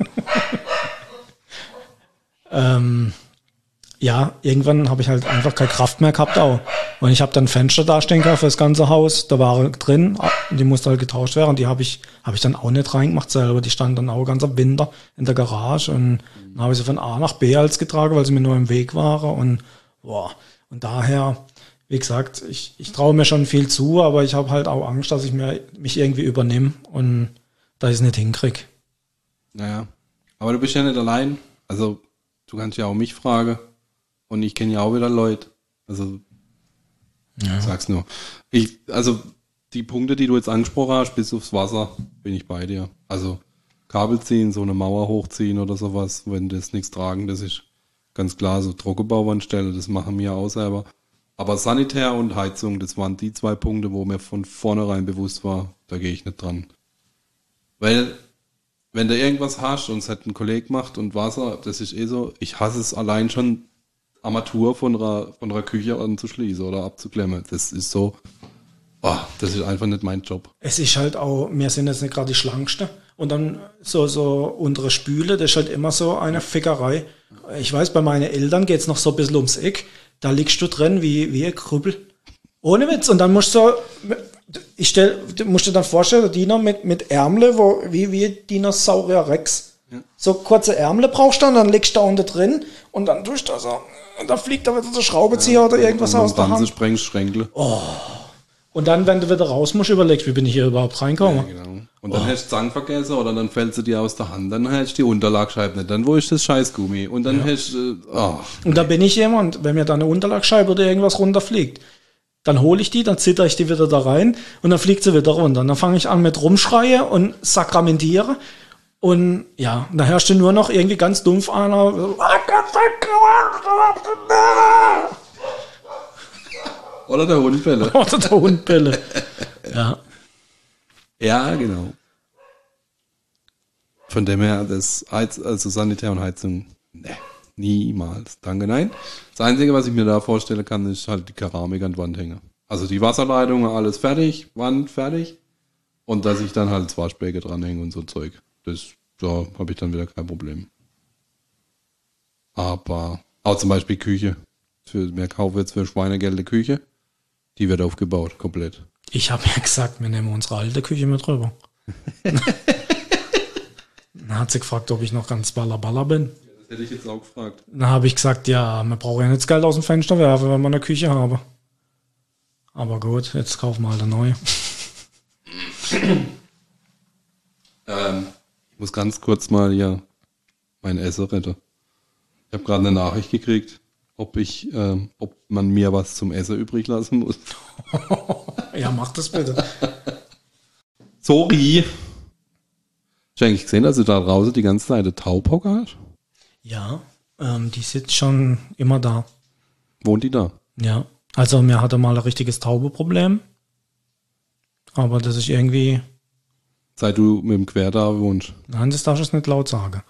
ja, irgendwann habe ich halt einfach keine Kraft mehr gehabt auch. Und ich habe dann Fenster dastehen gehabt für das ganze Haus. Da war drin, die musste halt getauscht werden. Die habe ich dann auch nicht reingemacht selber. Die standen dann auch ganz am Winter in der Garage. Und dann habe ich sie von A nach B als getragen, weil sie mir nur im Weg waren. Und boah, und daher, wie gesagt, ich traue mir schon viel zu, aber ich habe halt auch Angst, dass ich mich irgendwie übernehme und dass ich es nicht hinkriege. Naja, aber du bist ja nicht allein. Also du kannst ja auch mich fragen. Und ich kenne ja auch wieder Leute. Also, ja. Sag's nur. Also, die Punkte, die du jetzt angesprochen hast, bis aufs Wasser, bin ich bei dir. Also, Kabel ziehen, so eine Mauer hochziehen oder sowas, wenn das nichts tragen, das ist ganz klar. So Trockenbauwandstelle, das machen wir auch selber. Aber Sanitär und Heizung, das waren die 2 Punkte, wo mir von vornherein bewusst war, da gehe ich nicht dran. Weil, wenn du irgendwas hast und es hat ein Kollege gemacht und Wasser, das ist so, ich hasse es allein schon, Armatur von einer Küche anzuschließen oder abzuklemmen. Das ist so, das ist einfach nicht mein Job. Es ist halt auch, wir sind jetzt nicht gerade die Schlankste. Und dann so unsere Spüle, das ist halt immer so eine Fickerei. Ich weiß, bei meinen Eltern geht's noch so ein bisschen ums Eck. Da liegst du drin wie ein Krüppel. Ohne Witz. Und dann musst du musst dir dann vorstellen, der Diener mit Ärmle, wie Dinosaurier Rex. Ja. So kurze Ärmle brauchst du dann legst du da unten drin und dann tust du so. Und dann fliegt da wieder der Schraubenzieher oder irgendwas aus der Hand. Sprengst Schränkle. Oh. Und dann, wenn du wieder raus musst, überlegst, wie bin ich hier überhaupt reingekommen? Ja, genau. Und dann hast du Zangen vergessen oder dann fällt sie dir aus der Hand. Dann hast du die Unterlagscheibe nicht. Dann wo ist das Scheißgummi? Und dann hast du... Und da bin ich jemand, wenn mir da eine Unterlagscheibe oder irgendwas runterfliegt, dann hole ich die, dann zitter ich die wieder da rein und dann fliegt sie wieder runter. Und dann fange ich an mit Rumschreie und sakramentiere. Und ja, da hörst du nur noch irgendwie ganz dumpf einer. Oder der Hundbälle. Oder der Hundbälle. Ja. Ja, genau. Von dem her, also Sanitär und Heizung, ne, niemals. Danke, nein. Das Einzige, was ich mir da vorstellen kann, ist halt die Keramik an die Wand hängen. Also die Wasserleitungen, alles fertig, Wand fertig. Und dass ich dann halt Waschbecken dranhänge und so Zeug. Da habe ich dann wieder kein Problem. Aber auch zum Beispiel Küche. Wir kaufen jetzt für Schweinegeld eine Küche. Die wird aufgebaut, komplett. Ich habe ja gesagt, wir nehmen unsere alte Küche mit rüber. Dann hat sie gefragt, ob ich noch ganz ballerballer bin. Ja, das hätte ich jetzt auch gefragt. Dann habe ich gesagt, ja, man braucht ja nicht das Geld aus dem Fenster werfen, wenn man eine Küche habe. Aber gut, jetzt kaufen wir halt eine neue. Ich muss ganz kurz mal hier mein Essen retten. Ich habe gerade eine Nachricht gekriegt, ob man mir was zum Essen übrig lassen muss. Ja, mach das bitte. Sorry. Hast du eigentlich gesehen, dass du da draußen die ganze Zeit eine Taubhocke hast? Ja, die sitzt schon immer da. Wohnt die da? Ja, also mir hatte mal ein richtiges Taubeproblem. Aber das ist irgendwie... Seit du mit dem Querda wohnst? Nein, das darfst du nicht laut sagen.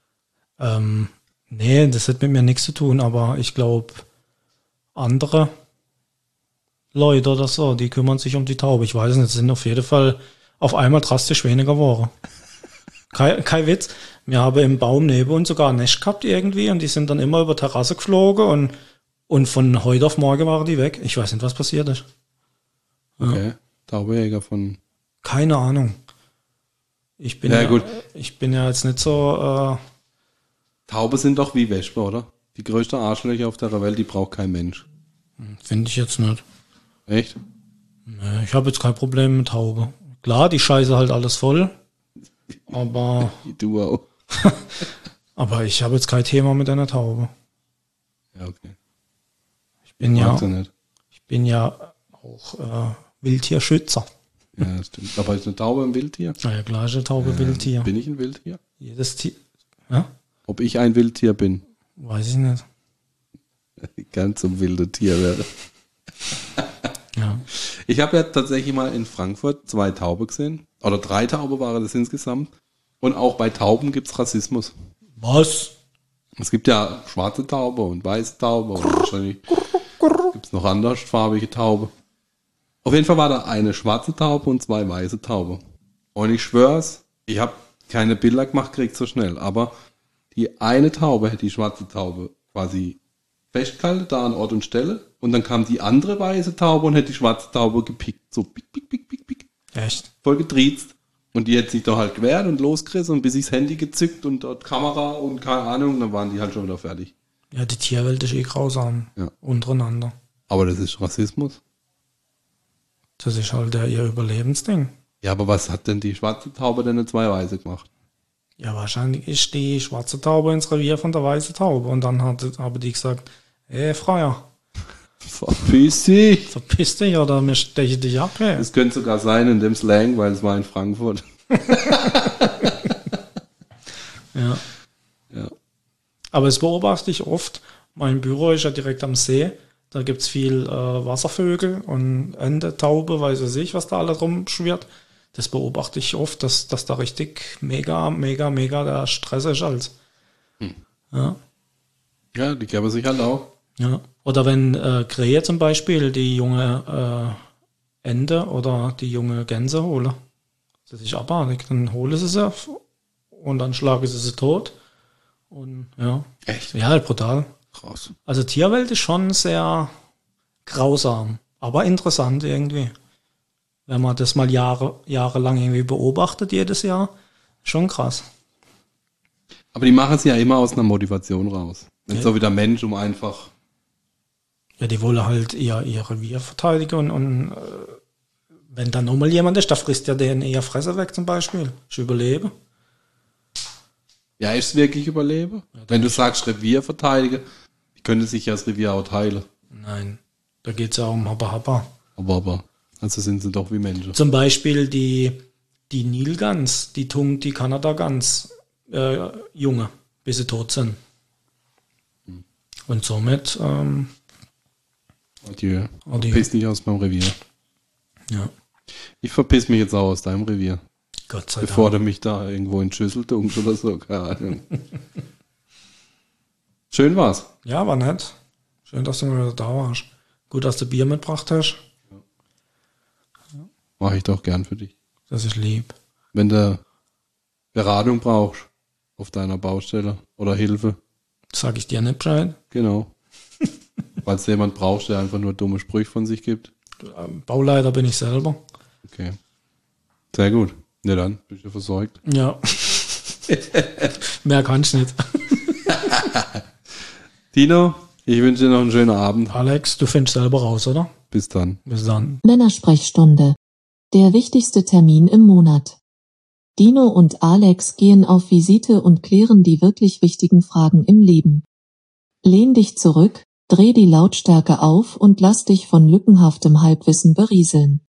Nee, das hat mit mir nichts zu tun, aber ich glaube, andere Leute oder so, die kümmern sich um die Taube. Ich weiß nicht, es sind auf jeden Fall auf einmal drastisch weniger geworden. Kein Witz. Wir haben im Baum neben uns sogar ein Nest gehabt irgendwie und die sind dann immer über Terrasse geflogen und von heute auf morgen waren die weg. Ich weiß nicht, was passiert ist. Okay, Taubejäger von... Keine Ahnung. Ich bin ja jetzt nicht so... Taube sind doch wie Wespen, oder? Die größte Arschlöcher auf der Welt, die braucht kein Mensch. Finde ich jetzt nicht. Echt? Nee, ich habe jetzt kein Problem mit Taube. Klar, die scheiße halt alles voll. Aber... Du auch. Aber ich habe jetzt kein Thema mit einer Taube. Ja, okay. Ich bin ja auch Wildtierschützer. Ja, das stimmt. Aber ist eine Taube ein Wildtier? Na ja, klar ist eine Taube Wildtier. Bin ich ein Wildtier? Jedes Tier. Ja? Ob ich ein Wildtier bin? Weiß ich nicht. Gern zum wilden Tier werde. Ja. Ich habe ja tatsächlich mal in Frankfurt 2 Taube gesehen. Oder 3 Taube waren das insgesamt. Und auch bei Tauben gibt's Rassismus. Was? Es gibt ja schwarze Taube und weiße Taube und wahrscheinlich gibt's noch andersfarbige Taube. Auf jeden Fall war da eine schwarze Taube und 2 weiße Taube. Und ich schwör's, ich habe keine Bilder gemacht, kriegt so schnell. Aber die eine Taube hätte die schwarze Taube quasi festgehalten, da an Ort und Stelle. Und dann kam die andere weiße Taube und hätte die schwarze Taube gepickt. So pick, pick, pick, pick, pick. Echt? Voll getriezt. Und die hat sich da halt gewehrt und losgerissen und bis ich das Handy gezückt und dort Kamera und keine Ahnung, dann waren die halt schon wieder fertig. Ja, die Tierwelt ist eh grausam. Ja. Untereinander. Aber das ist Rassismus. Das ist halt ihr Überlebensding. Ja, aber was hat denn die schwarze Taube denn eine 2 weiße gemacht? Ja, wahrscheinlich ist die schwarze Taube ins Revier von der weißen Taube. Und dann haben die gesagt, Freier, Verpiss dich! verpiss dich oder wir stechen dich ab. Hey. Es könnte sogar sein in dem Slang, weil es war in Frankfurt. Ja. Ja. Aber das beobachte ich oft. Mein Büro ist ja direkt am See. Da gibt es viel Wasservögel und Ente, Taube, weiß ich was da alles rumschwirrt. Das beobachte ich oft, dass da richtig mega der Stress ist als. Ja. Ja, die geben sich halt auch. Ja. Oder wenn Krähe zum Beispiel die junge Ente oder die junge Gänse holen. Das ist abartig. Dann hole sie und dann schlage sie tot. Und ja. Echt? Ja, brutal. Krass. Also Tierwelt ist schon sehr grausam, aber interessant irgendwie. Wenn man das mal jahrelang irgendwie beobachtet, jedes Jahr, schon krass. Aber die machen es ja immer aus einer Motivation raus. Nicht Ja. so wie der Mensch, um einfach. Ja, die wollen halt ihr Revier verteidigen und wenn dann nochmal jemand ist, da frisst ja den eher Fresse weg zum Beispiel. Ich überlebe. Ja, ist es wirklich Überleben? Wenn du sagst Revier verteidigen, die könnte sich ja das Revier auch teilen. Nein, da geht es ja um Habba. Aber, also sind sie doch wie Menschen. Zum Beispiel die Nilgans, die tungt die Kanada-Gans Junge, bis sie tot sind. Und somit, Adieu. Adieu. Verpiss dich aus meinem Revier. ja, Ich verpiss mich jetzt auch aus deinem Revier. Gott sei Bevor Dank. du mich da irgendwo in die Schüssel dunkst oder so. Keine Ahnung. Schön war's. Ja, war nett. Schön, dass du mal wieder da warst. Gut, dass du Bier mitgebracht hast. Mache ich doch gern für dich. Das ist lieb. Wenn du Beratung brauchst auf deiner Baustelle oder Hilfe, Sag ich dir nicht Bescheid. genau. Falls du jemand brauchst, der einfach nur dumme Sprüche von sich gibt. Bauleiter bin ich selber. Okay. Sehr gut. Ja, dann bist du versorgt. Ja. Mehr kann ich nicht. Tino, ich wünsche dir noch einen schönen Abend. Alex, du findest selber raus, oder? Bis dann. Bis dann. Männersprechstunde. Der wichtigste Termin im Monat. Dino und Alex gehen auf Visite und klären die wirklich wichtigen Fragen im Leben. Lehn dich zurück, dreh die Lautstärke auf und lass dich von lückenhaftem Halbwissen berieseln.